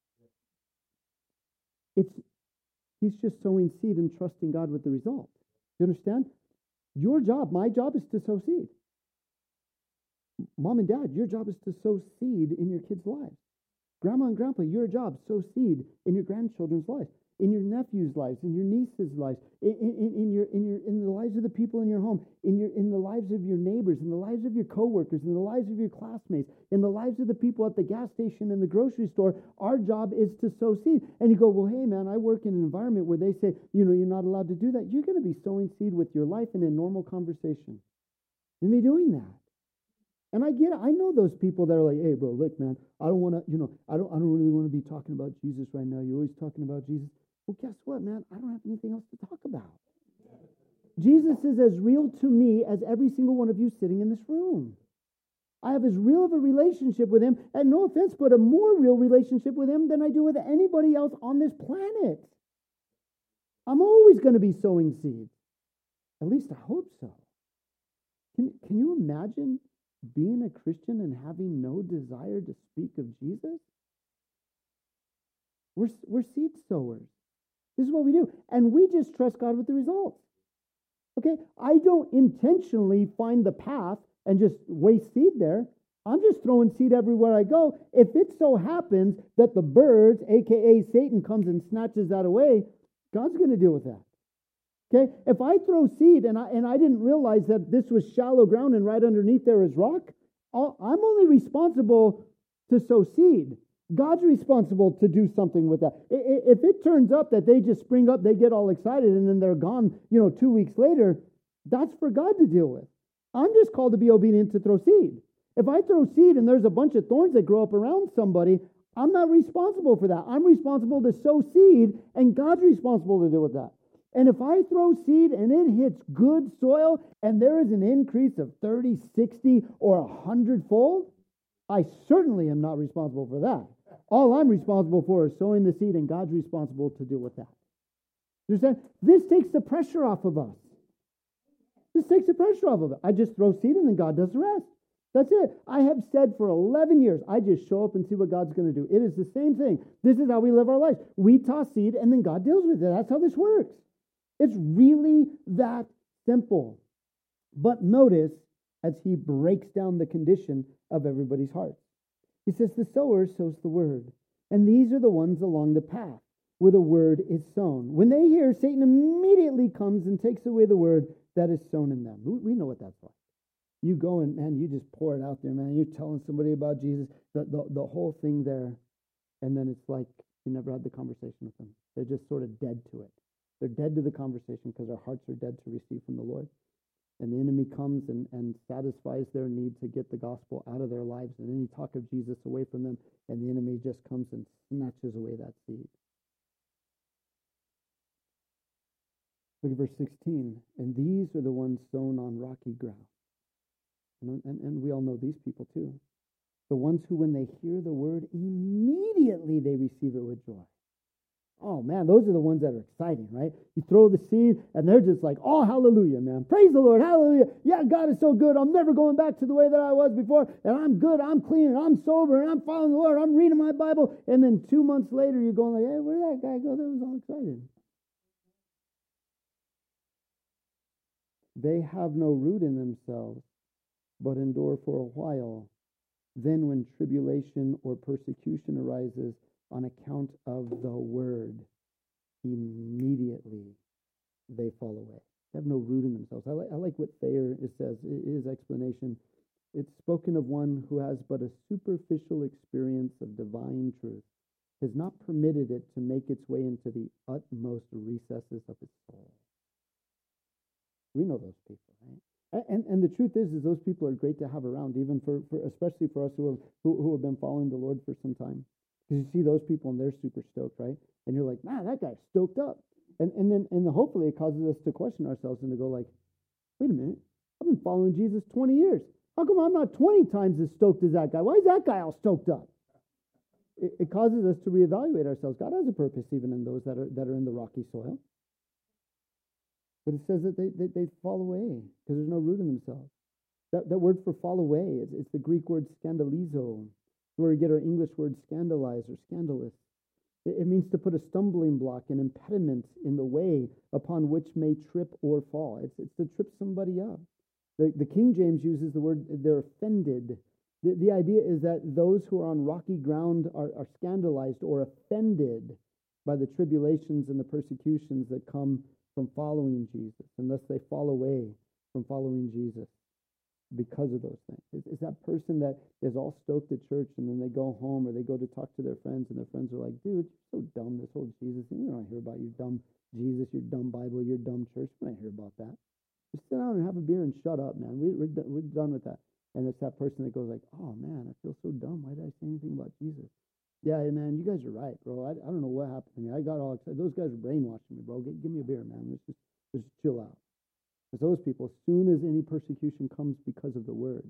He's just sowing seed and trusting God with the result. You understand? Your job, my job, is to sow seed. Mom and dad, your job is to sow seed in your kids' lives. Grandma and grandpa, your job, sow seed in your grandchildren's lives, in your nephew's lives, in your niece's lives, in the lives of the people in your home, in the lives of your neighbors, in the lives of your coworkers, in the lives of your classmates, in the lives of the people at the gas station and the grocery store. Our job is to sow seed. And you go, well, hey man, I work in an environment where they say, you're not allowed to do that. You're going to be sowing seed with your life and in normal conversation. You'll be doing that. And I get it. I know those people that are like, hey bro, look man, I don't want to, I don't really want to be talking about Jesus right now. You're always talking about Jesus. Well, guess what, man? I don't have anything else to talk about. Jesus is as real to me as every single one of you sitting in this room. I have as real of a relationship with him, and no offense, but a more real relationship with him than I do with anybody else on this planet. I'm always going to be sowing seeds. At least I hope so. Can you imagine being a Christian and having no desire to speak of Jesus? We're seed sowers. This is what we do. And we just trust God with the results. Okay? I don't intentionally find the path and just waste seed there. I'm just throwing seed everywhere I go. If it so happens that the birds, aka Satan, comes and snatches that away, God's going to deal with that. Okay? If I throw seed and I didn't realize that this was shallow ground and right underneath there is rock, I'm only responsible to sow seed. God's responsible to do something with that. If it turns up that they just spring up, they get all excited, and then they're gone, 2 weeks later, that's for God to deal with. I'm just called to be obedient to throw seed. If I throw seed and there's a bunch of thorns that grow up around somebody, I'm not responsible for that. I'm responsible to sow seed, and God's responsible to deal with that. And if I throw seed and it hits good soil, and there is an increase of 30, 60, or 100-fold, I certainly am not responsible for that. All I'm responsible for is sowing the seed, and God's responsible to deal with that. You understand? This takes the pressure off of us. This takes the pressure off of it. I just throw seed, and then God does the rest. That's it. I have said for 11 years, I just show up and see what God's going to do. It is the same thing. This is how we live our lives. We toss seed, and then God deals with it. That's how this works. It's really that simple. But notice, as he breaks down the condition of everybody's hearts. He says, the sower sows the word, and these are the ones along the path where the word is sown. When they hear, Satan immediately comes and takes away the word that is sown in them. We know what that's like. You go and, man, you just pour it out there, man. You're telling somebody about Jesus, the whole thing there, and then it's like you never had the conversation with them. They're just sort of dead to it. They're dead to the conversation because their hearts are dead to receive from the Lord. And the enemy comes and satisfies their need to get the gospel out of their lives. And then you talk of Jesus away from them, and the enemy just comes and snatches away that seed. Look at verse 16. And these are the ones sown on rocky ground. And we all know these people too. The ones who, when they hear the word, immediately they receive it with joy. Oh, man, those are the ones that are exciting, right? You throw the seed, and they're just like, oh, hallelujah, man. Praise the Lord, hallelujah. Yeah, God is so good. I'm never going back to the way that I was before, and I'm good, I'm clean, and I'm sober, and I'm following the Lord. I'm reading my Bible. And then 2 months later, you're going like, hey, where did that guy go that was all excited? They have no root in themselves, but endure for a while. Then when tribulation or persecution arises on account of the word, immediately they fall away. They have no root in themselves. I like what Thayer says, his explanation. It's spoken of one who has but a superficial experience of divine truth, has not permitted it to make its way into the utmost recesses of his soul. We know those people, right? And the truth is those people are great to have around, even for especially for us who have been following the Lord for some time. Because you see those people and they're super stoked, right? And you're like, man, that guy's stoked up. And then hopefully it causes us to question ourselves and to go like, wait a minute, I've been following Jesus 20 years. How come I'm not 20 times as stoked as that guy? Why is that guy all stoked up? It causes us to reevaluate ourselves. God has a purpose even in those that are in the rocky soil. But it says that they fall away because there's no root in themselves. That word for fall away, it's the Greek word scandalizo, where we get our English word scandalize or scandalous. It means to put a stumbling block, an impediment in the way upon which may trip or fall. It's to trip somebody up. The King James uses the word, they're offended. The idea is that those who are on rocky ground are scandalized or offended by the tribulations and the persecutions that come from following Jesus, and thus they fall away from following Jesus because of those things. It's that person that is all stoked at church, and then they go home or they go to talk to their friends, and their friends are like, dude, you're so dumb, this whole Jesus thing. We don't hear about your dumb Jesus, your dumb Bible, your dumb church. We don't hear about that. Just sit down and have a beer and shut up, man. We're done with that. And it's that person that goes like, oh, man, I feel so dumb. Why did I say anything about Jesus? Yeah, man, you guys are right, bro. I don't know what happened to me. I got all excited. Those guys are brainwashing me, bro. Give me a beer, man. Let's just chill out. Because those people, as soon as any persecution comes because of the word,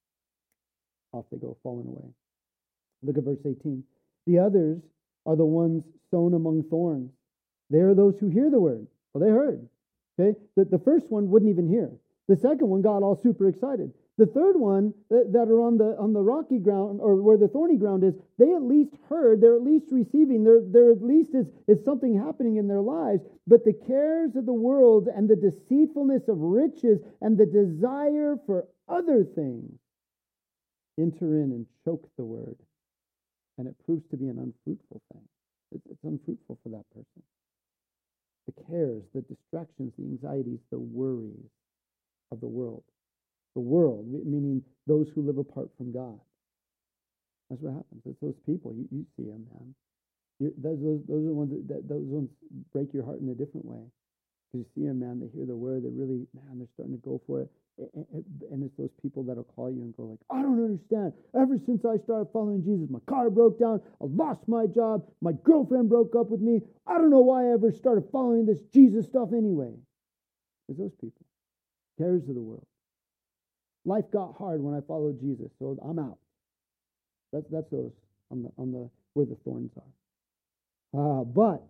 off they go, falling away. Look at verse 18. The others are the ones sown among thorns. They are those who hear the word. Well, they heard. Okay, the first one wouldn't even hear. The second one got all super excited. The third one that are on the rocky ground, or where the thorny ground is, they at least heard, they're at least receiving, there at least is something happening in their lives, but the cares of the world and the deceitfulness of riches and the desire for other things enter in and choke the word, and it proves to be an unfruitful thing. It's unfruitful for that person. The cares, the distractions, the anxieties, the worries of the world. The world, meaning those who live apart from God. That's what happens. It's those people. You see them, man. Those are the ones those ones break your heart in a different way. Because you see them, man. They hear the word. They really, man, they're starting to go for it. And it's those people that'll call you and go like, I don't understand. Ever since I started following Jesus, my car broke down. I lost my job. My girlfriend broke up with me. I don't know why I ever started following this Jesus stuff anyway. It's those people. Cares of the world. Life got hard when I followed Jesus, so I'm out. That's those on the where the thorns are.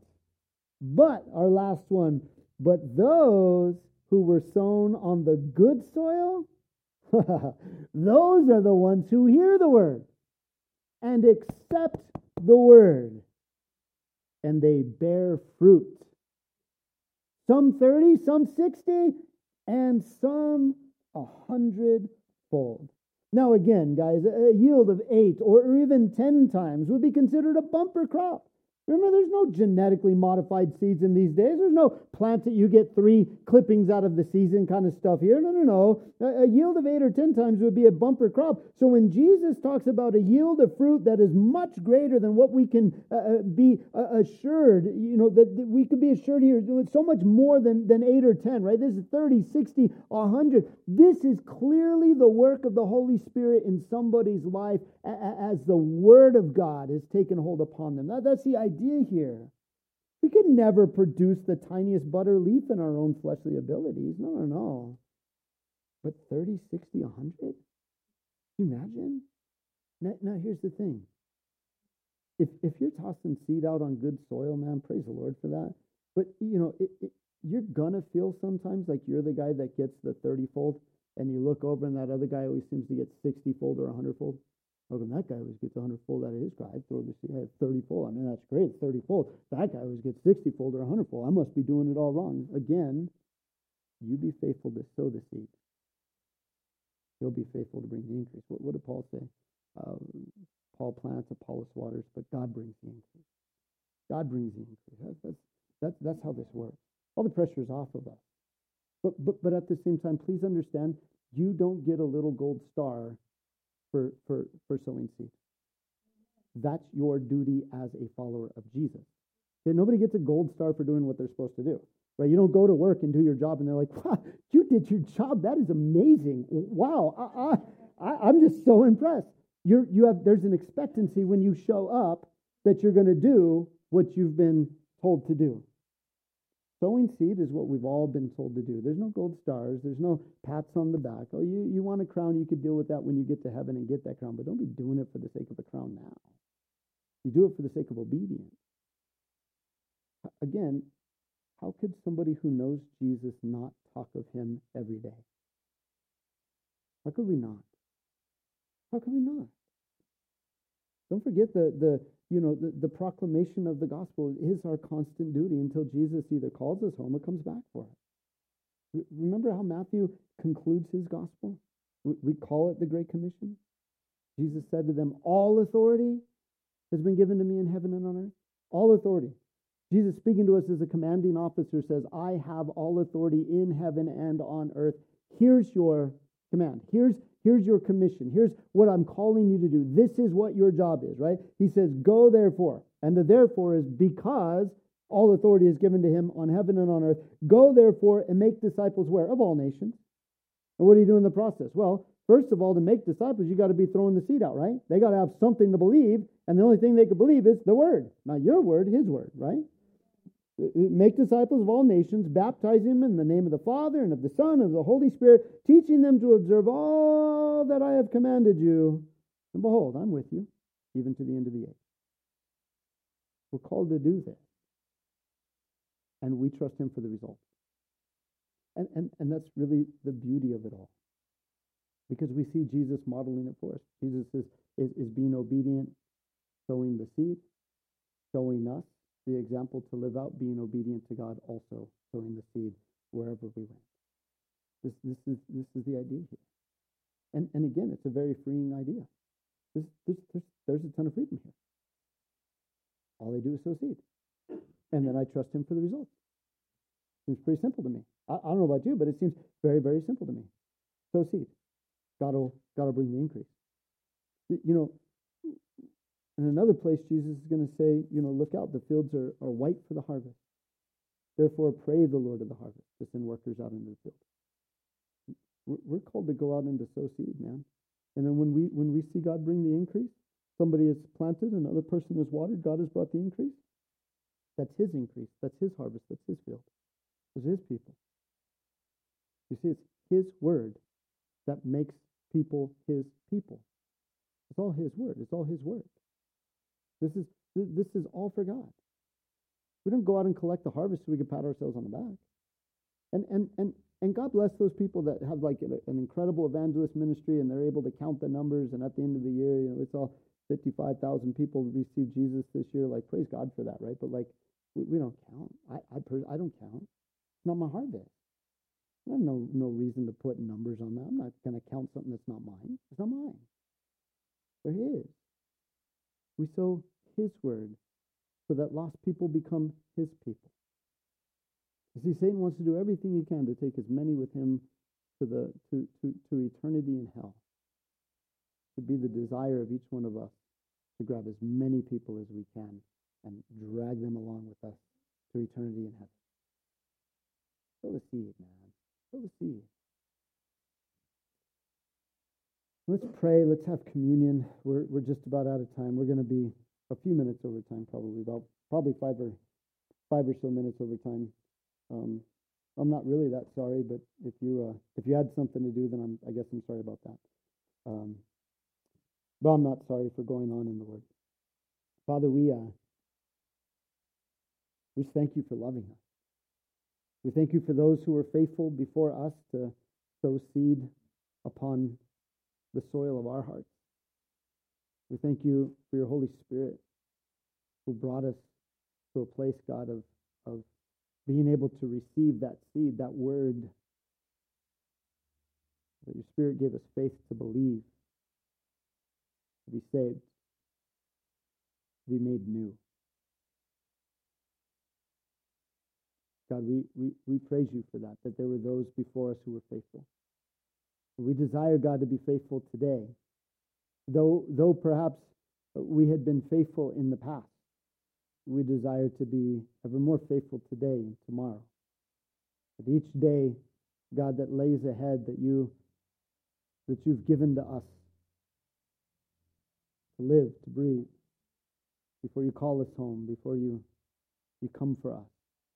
But our last one. But those who were sown on the good soil, those are the ones who hear the word and accept the word, and they bear fruit. Some 30, some 60, and some 100-fold. Now again, guys, a yield of 8 or even 10 times would be considered a bumper crop. Remember, there's no genetically modified seeds in these days. There's no plant that you get 3 clippings out of the season kind of stuff here. No. A yield of 8 or 10 times would be a bumper crop. So when Jesus talks about a yield of fruit that is much greater than what we can be assured, that we could be assured here, it's so much more than 8 or 10, right? This is 30, 60, 100. This is clearly the work of the Holy Spirit in somebody's life as the Word of God has taken hold upon them. That's the idea here. We could never produce the tiniest butter leaf in our own fleshly abilities. No. But 30, 60, 100? Can you imagine? Now here's the thing. If you're tossing seed out on good soil, man, praise the Lord for that. But you're gonna feel sometimes like you're the guy that gets the 30-fold, and you look over and that other guy always seems to get 60-fold or 100-fold. Look, that guy always gets 100-fold out of his crop. I throw the seed, 30-fold. I mean, that's great, 30-fold. That guy always gets 60-fold or 100-fold. I must be doing it all wrong. Again, you be faithful to sow the seed. He'll be faithful to bring the increase. What did Paul say? Paul plants, Apollos waters, but God brings the increase. God brings the increase. That's how this works. All the pressure is off of us. But at the same time, please understand, you don't get a little gold star for sowing seed. That's your duty as a follower of Jesus. Okay, nobody gets a gold star for doing what they're supposed to do. Right? You don't go to work and do your job and they're like, wow, you did your job. That is amazing. Wow. I'm just so impressed. There's an expectancy when you show up that you're going to do what you've been told to do. Sowing seed is what we've all been told to do. There's no gold stars. There's no pats on the back. Oh, you want a crown, you could deal with that when you get to heaven and get that crown, but don't be doing it for the sake of a crown now. You do it for the sake of obedience. Again, how could somebody who knows Jesus not talk of him every day? How could we not? How could we not? Don't forget the proclamation of the gospel is our constant duty until Jesus either calls us home or comes back for us. Remember how Matthew concludes his gospel? We call it the Great Commission. Jesus said to them, all authority has been given to me in heaven and on earth. All authority. Jesus, speaking to us as a commanding officer, says, I have all authority in heaven and on earth. Here's your command. Here's your commission. Here's what I'm calling you to do. This is what your job is, right? He says, go therefore. And the therefore is because all authority is given to him on heaven and on earth. Go therefore and make disciples where? Of all nations. And what do you do in the process? Well, first of all, to make disciples, you got to be throwing the seed out, right? They got to have something to believe. And the only thing they can believe is the word. Not your word, his word, right? Make disciples of all nations, baptizing them in the name of the Father and of the Son and of the Holy Spirit, teaching them to observe all that I have commanded you. And behold, I'm with you, even to the end of the age. We're called to do this. And we trust him for the results. And that's really the beauty of it all. Because we see Jesus modeling it for us. Jesus is being obedient, sowing the seed, showing us the example to live out, being obedient to God, also sowing the seed wherever we went. This is the idea here. And again, it's a very freeing idea. There's a ton of freedom here. All they do is sow seed. And then I trust him for the results. Seems pretty simple to me. I don't know about you, but it seems very, very simple to me. Sow seed. God will bring the increase. In another place, Jesus is going to say, look out, the fields are white for the harvest. Therefore, pray the Lord of the harvest to send workers out into the field. We're called to go out and to sow seed, man. And then when we see God bring the increase, somebody has planted, another person has watered, God has brought the increase. That's his increase. That's his harvest. That's his field. Those are his people. You see, it's his word that makes people his people. It's all his word. It's all his word. This is all for God. We don't go out and collect the harvest so we can pat ourselves on the back. And God bless those people that have like an incredible evangelist ministry and they're able to count the numbers, and at the end of the year, it's all 55,000 people received Jesus this year. Like, praise God for that, right? But like, we don't count. I don't count. It's not my harvest. I have no reason to put numbers on that. I'm not going to count something that's not mine. It's not mine. They're his. We sow his word so that lost people become his people. You see, Satan wants to do everything he can to take as many with him to eternity in hell. It should be the desire of each one of us to grab as many people as we can and drag them along with us to eternity in heaven. Sow the seed, man. Sow the seed. Let's pray. Let's have communion. We're just about out of time. We're going to be a few minutes over time, probably five or so minutes over time. I'm not really that sorry, but if you had something to do, then I guess I'm sorry about that. But I'm not sorry for going on in the Word. Father, we just thank you for loving us. We thank you for those who were faithful before us to sow seed upon the soil of our hearts. We thank you for your Holy Spirit who brought us to a place, God, of being able to receive that seed, that word, that your Spirit gave us faith to believe, to be saved, to be made new. God, we praise you for that there were those before us who were faithful. We desire, God, to be faithful today, though perhaps we had been faithful in the past. We desire to be ever more faithful today and tomorrow. That each day, God, that lays ahead, that you've given to us to live, to breathe, before you call us home, before you come for us.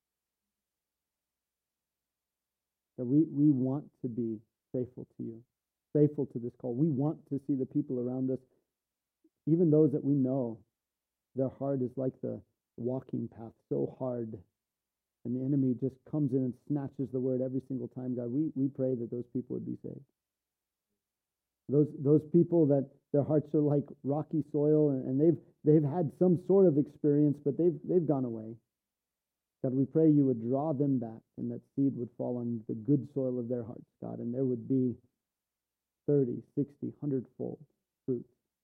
That we want to be faithful to you, faithful to this call. We want to see the people around us, even those that we know, their heart is like the walking path, so hard, and the enemy just comes in and snatches the word every single time. God, we pray that those people would be saved. Those people that their hearts are like rocky soil, and they've had some sort of experience, but they've gone away. God, we pray you would draw them back, and that seed would fall on the good soil of their hearts, God, and there would be 30, 60, 100-fold fruit.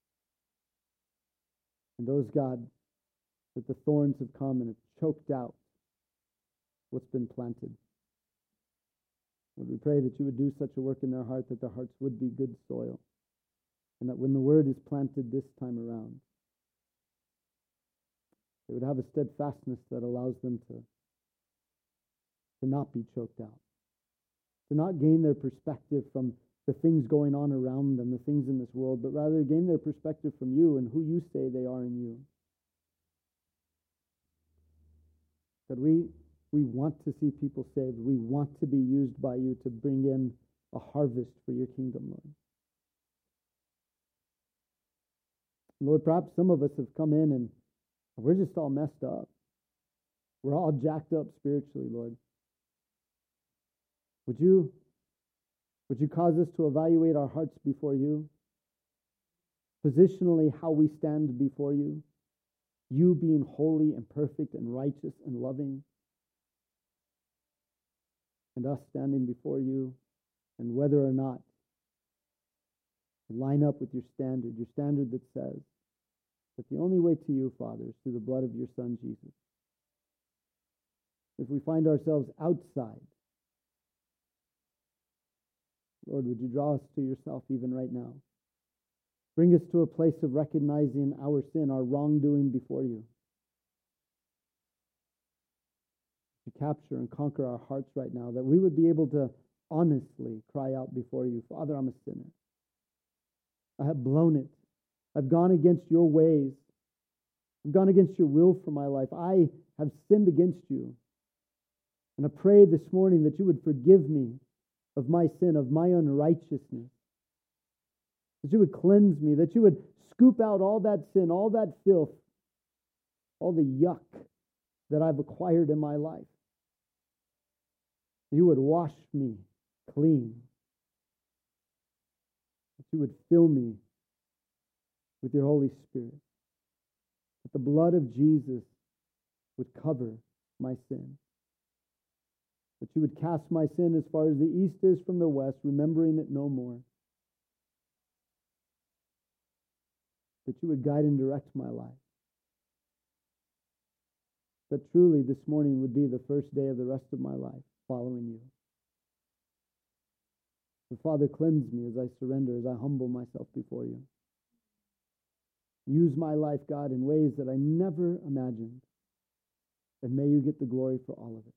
And those, God, that the thorns have come and have choked out what's been planted. Lord, we pray that you would do such a work in their heart that their hearts would be good soil, and that when the word is planted this time around, they would have a steadfastness that allows them to not be choked out, to not gain their perspective from the things going on around them, the things in this world, but rather gain their perspective from you and who you say they are in you. God, we want to see people saved. We want to be used by you to bring in a harvest for your kingdom, Lord. Lord, perhaps some of us have come in and we're just all messed up. We're all jacked up spiritually, Lord. Would you cause us to evaluate our hearts before you? Positionally, how we stand before you. You being holy and perfect and righteous and loving. And us standing before you, and whether or not we line up with your standard that says that the only way to you, Father, is through the blood of your Son, Jesus. If we find ourselves outside, Lord, would you draw us to yourself even right now? Bring us to a place of recognizing our sin, our wrongdoing before you. To capture and conquer our hearts right now, that we would be able to honestly cry out before you, Father, I'm a sinner. I have blown it. I've gone against your ways. I've gone against your will for my life. I have sinned against you. And I pray this morning that you would forgive me of my sin, of my unrighteousness. That you would cleanse me, that you would scoop out all that sin, all that filth, all the yuck that I've acquired in my life. You would wash me clean. That you would fill me with your Holy Spirit. That the blood of Jesus would cover my sin. That you would cast my sin as far as the east is from the west, remembering it no more. That you would guide and direct my life. That truly this morning would be the first day of the rest of my life following you. So Father, cleanse me as I surrender, as I humble myself before you. Use my life, God, in ways that I never imagined. And may you get the glory for all of it.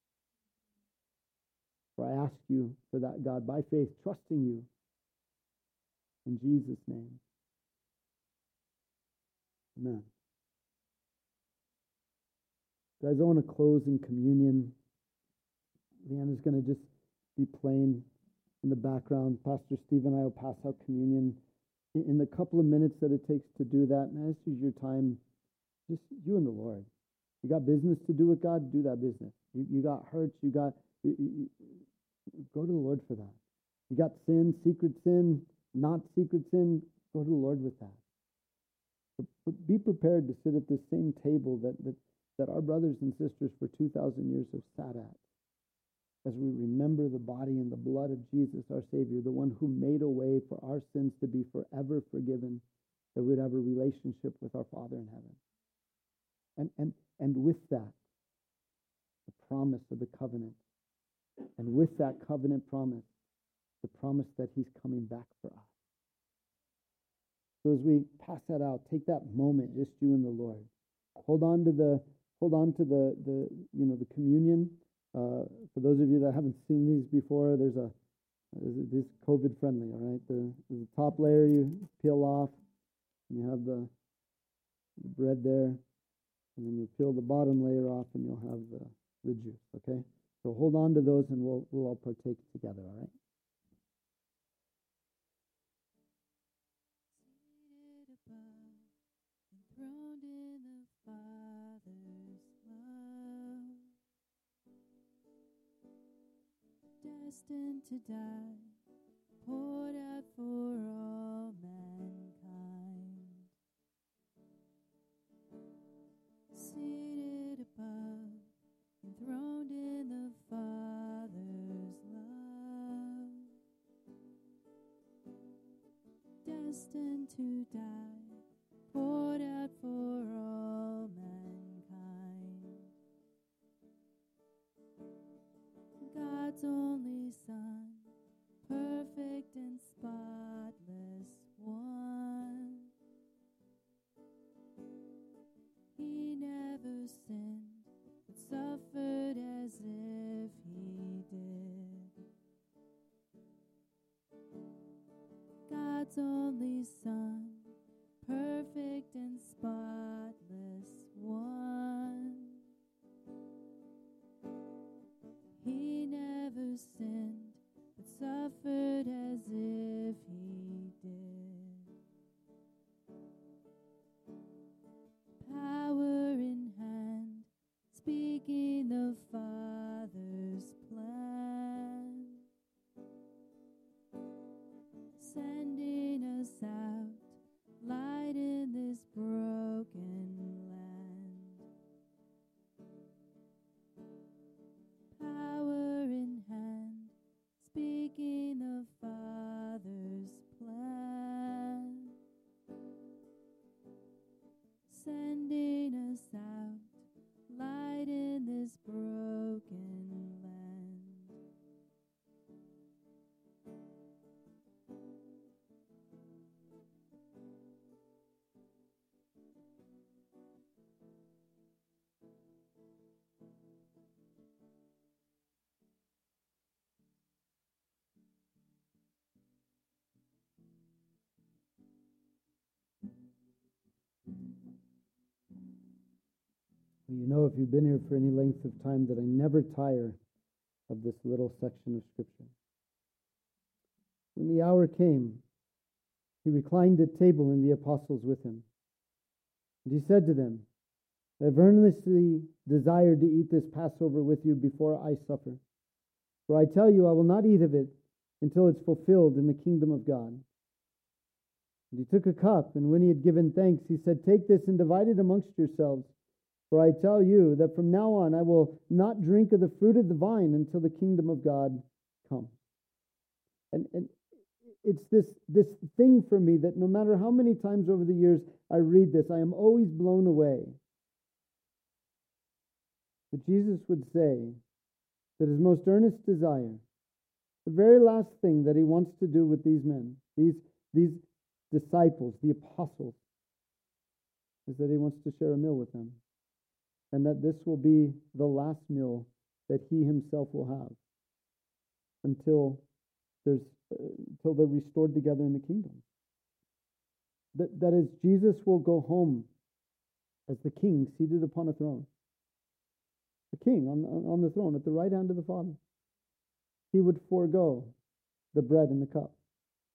For I ask you for that, God, by faith, trusting you. In Jesus' name. Amen. Guys, I want to close in communion. Leanna's going to just be playing in the background. Pastor Steve and I will pass out communion in the couple of minutes that it takes to do that, man, this is your time, just you and the Lord. You got business to do with God, do that business. You got hurts, go to the Lord for that. You got secret sin, not secret sin, go to the Lord with that. But be prepared to sit at the same table that our brothers and sisters for 2,000 years have sat at, as we remember the body and the blood of Jesus, our Savior, the one who made a way for our sins to be forever forgiven, that we'd have a relationship with our Father in heaven. And with that, the promise of the covenant. And with that covenant promise, the promise that he's coming back for us. So as we pass that out, take that moment, just you and the Lord. Hold on to the communion. For those of you that haven't seen these before, this is COVID friendly, all right? The top layer you peel off, and you have the bread there, and then you peel the bottom layer off, and you'll have the juice, okay? So hold on to those, and we'll all partake together, all right? Enthroned in the Father's love, destined to die, poured out for all mankind, seated above, enthroned in the Father's love, destined to die, poured out for all mankind. God's only Son, perfect and spotless one. He never sinned, but suffered as if he did. God's only Son, perfect and spotless one. He never sinned, but suffered as if he did. Power in hand, speaking the Father's plan, sending us out, light in this broken land. Power in hand, speaking the Father's plan, sending us out, light in this broken land. Well, you know, if you've been here for any length of time, that I never tire of this little section of Scripture. When the hour came, he reclined at table and the apostles with him. And he said to them, I have earnestly desired to eat this Passover with you before I suffer. For I tell you, I will not eat of it until it's fulfilled in the kingdom of God. And he took a cup, and when he had given thanks, he said, Take this and divide it amongst yourselves. For I tell you that from now on I will not drink of the fruit of the vine until the kingdom of God comes. And it's this thing for me that no matter how many times over the years I read this, I am always blown away. That Jesus would say that his most earnest desire, the very last thing that he wants to do with these men, these disciples, the apostles, is that he wants to share a meal with them. And that this will be the last meal that he himself will have until they're restored together in the kingdom. That is, Jesus will go home as the king seated upon a throne. The king on the throne at the right hand of the Father. He would forego the bread and the cup.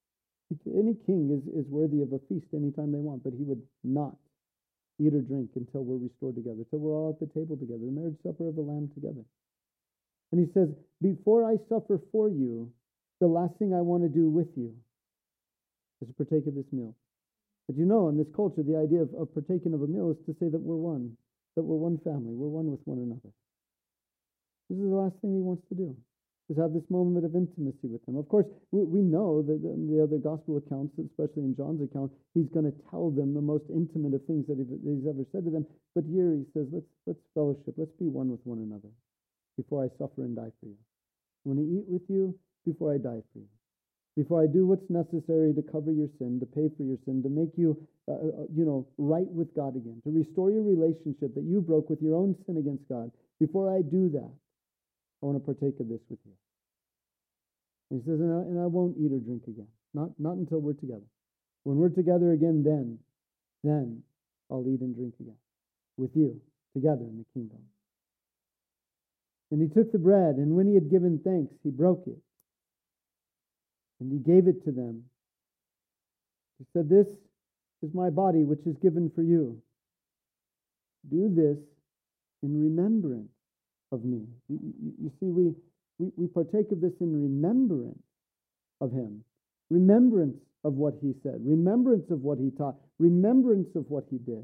Any king is worthy of a feast anytime they want, but he would not eat or drink until we're restored together, till we're all at the table together, the marriage supper of the Lamb together. And he says, before I suffer for you, the last thing I want to do with you is to partake of this meal. But you know, in this culture, the idea of partaking of a meal is to say that we're one family, we're one with one another. This is the last thing he wants to do, is have this moment of intimacy with him. Of course, we know that in the other gospel accounts, especially in John's account, he's going to tell them the most intimate of things that he's ever said to them. But here he says, let's fellowship, let's be one with one another before I suffer and die for you. I want to eat with you before I die for you. Before I do what's necessary to cover your sin, to pay for your sin, to make you, right with God again, to restore your relationship that you broke with your own sin against God. Before I do that, I want to partake of this with you. And he says, and I won't eat or drink again. Not until we're together. When we're together again, then I'll eat and drink again with you, together in the kingdom. And he took the bread, and when he had given thanks, he broke it. And he gave it to them. He said, this is my body, which is given for you. Do this in remembrance of me. You see, we partake of this in remembrance of him. Remembrance of what he said. Remembrance of what he taught. Remembrance of what he did.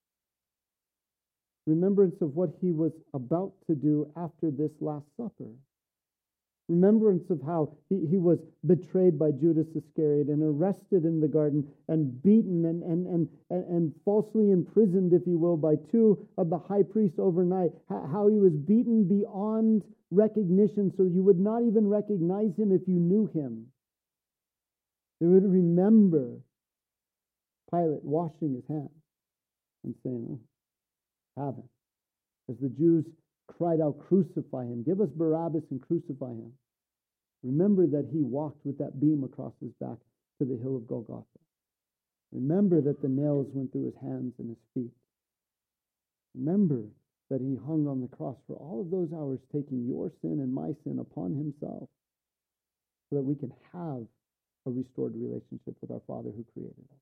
Remembrance of what he was about to do after this Last Supper. Remembrance of how he was betrayed by Judas Iscariot and arrested in the garden and beaten and falsely imprisoned, if you will, by two of the high priests overnight. How he was beaten beyond recognition so you would not even recognize him if you knew him. They would remember Pilate washing his hands and saying, have him. As the Jews cried out, crucify him. Give us Barabbas and crucify him. Remember that he walked with that beam across his back to the hill of Golgotha. Remember that the nails went through his hands and his feet. Remember that he hung on the cross for all of those hours, taking your sin and my sin upon himself, so that we can have a restored relationship with our Father who created us.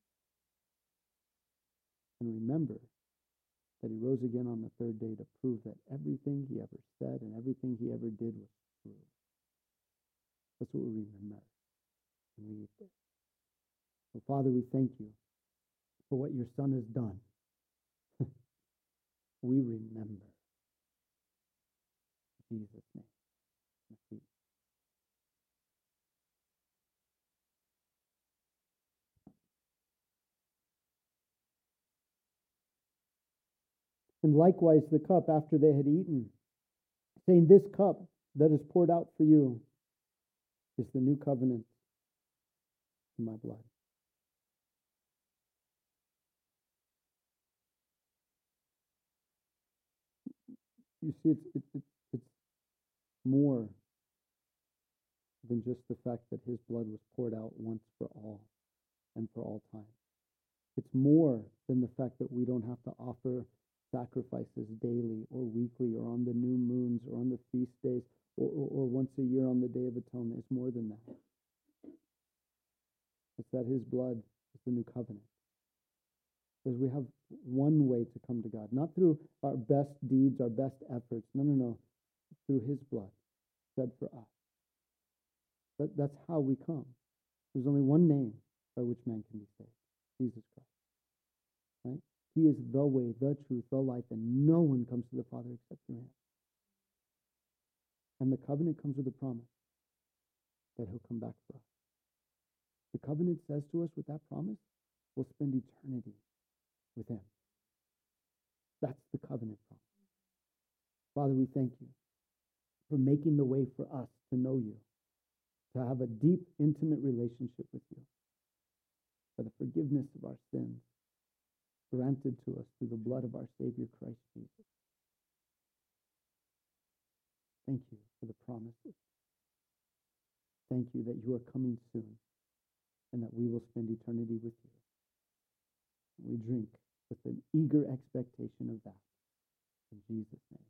And remember that he rose again on the third day to prove that everything he ever said and everything he ever did was true. That's what we remember when we eat this. So, Father, we thank you for what your Son has done. We remember. In Jesus' name. And likewise the cup after they had eaten, saying, this cup that is poured out for you is the new covenant in my blood. You see, it's more than just the fact that his blood was poured out once for all and for all time. It's more than the fact that we don't have to offer sacrifices daily or weekly or on the new moons or on the feast days or once a year on the Day of Atonement. It's more than that. It's that his blood is the new covenant. Because we have one way to come to God, not through our best deeds, our best efforts. No. Through his blood shed for us. That's how we come. There's only one name by which man can be saved. Jesus Christ. Right? He is the way, the truth, the life, and no one comes to the Father except through him. And the covenant comes with a promise that he'll come back for us. The covenant says to us with that promise, we'll spend eternity with him. That's the covenant promise. Father, we thank you for making the way for us to know you, to have a deep, intimate relationship with you, for the forgiveness of our sins granted to us through the blood of our Savior, Christ Jesus. Thank you for the promises. Thank you that you are coming soon and that we will spend eternity with you. We drink with an eager expectation of that. In Jesus' name.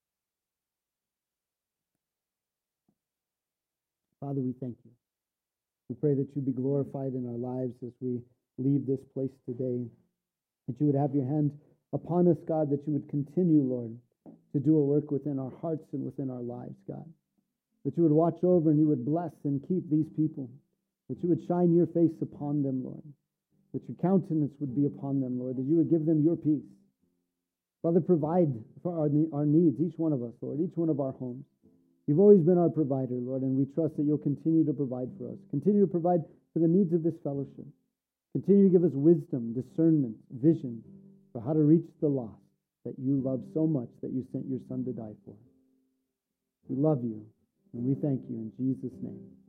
Father, we thank you We pray that you be glorified in our lives as we leave this place today, that you would have your hand upon us, God, that you would continue, Lord, to do a work within our hearts and within our lives, God, that you would watch over and you would bless and keep these people, that you would shine your face upon them, Lord, that your countenance would be upon them, Lord, that you would give them your peace. Father, provide for our needs, each one of us, Lord, each one of our homes. You've always been our provider, Lord, and we trust that you'll continue to provide for us. Continue to provide for the needs of this fellowship. Continue to give us wisdom, discernment, vision for how to reach the lost that you love so much that you sent your Son to die for. We love you, and we thank you in Jesus' name.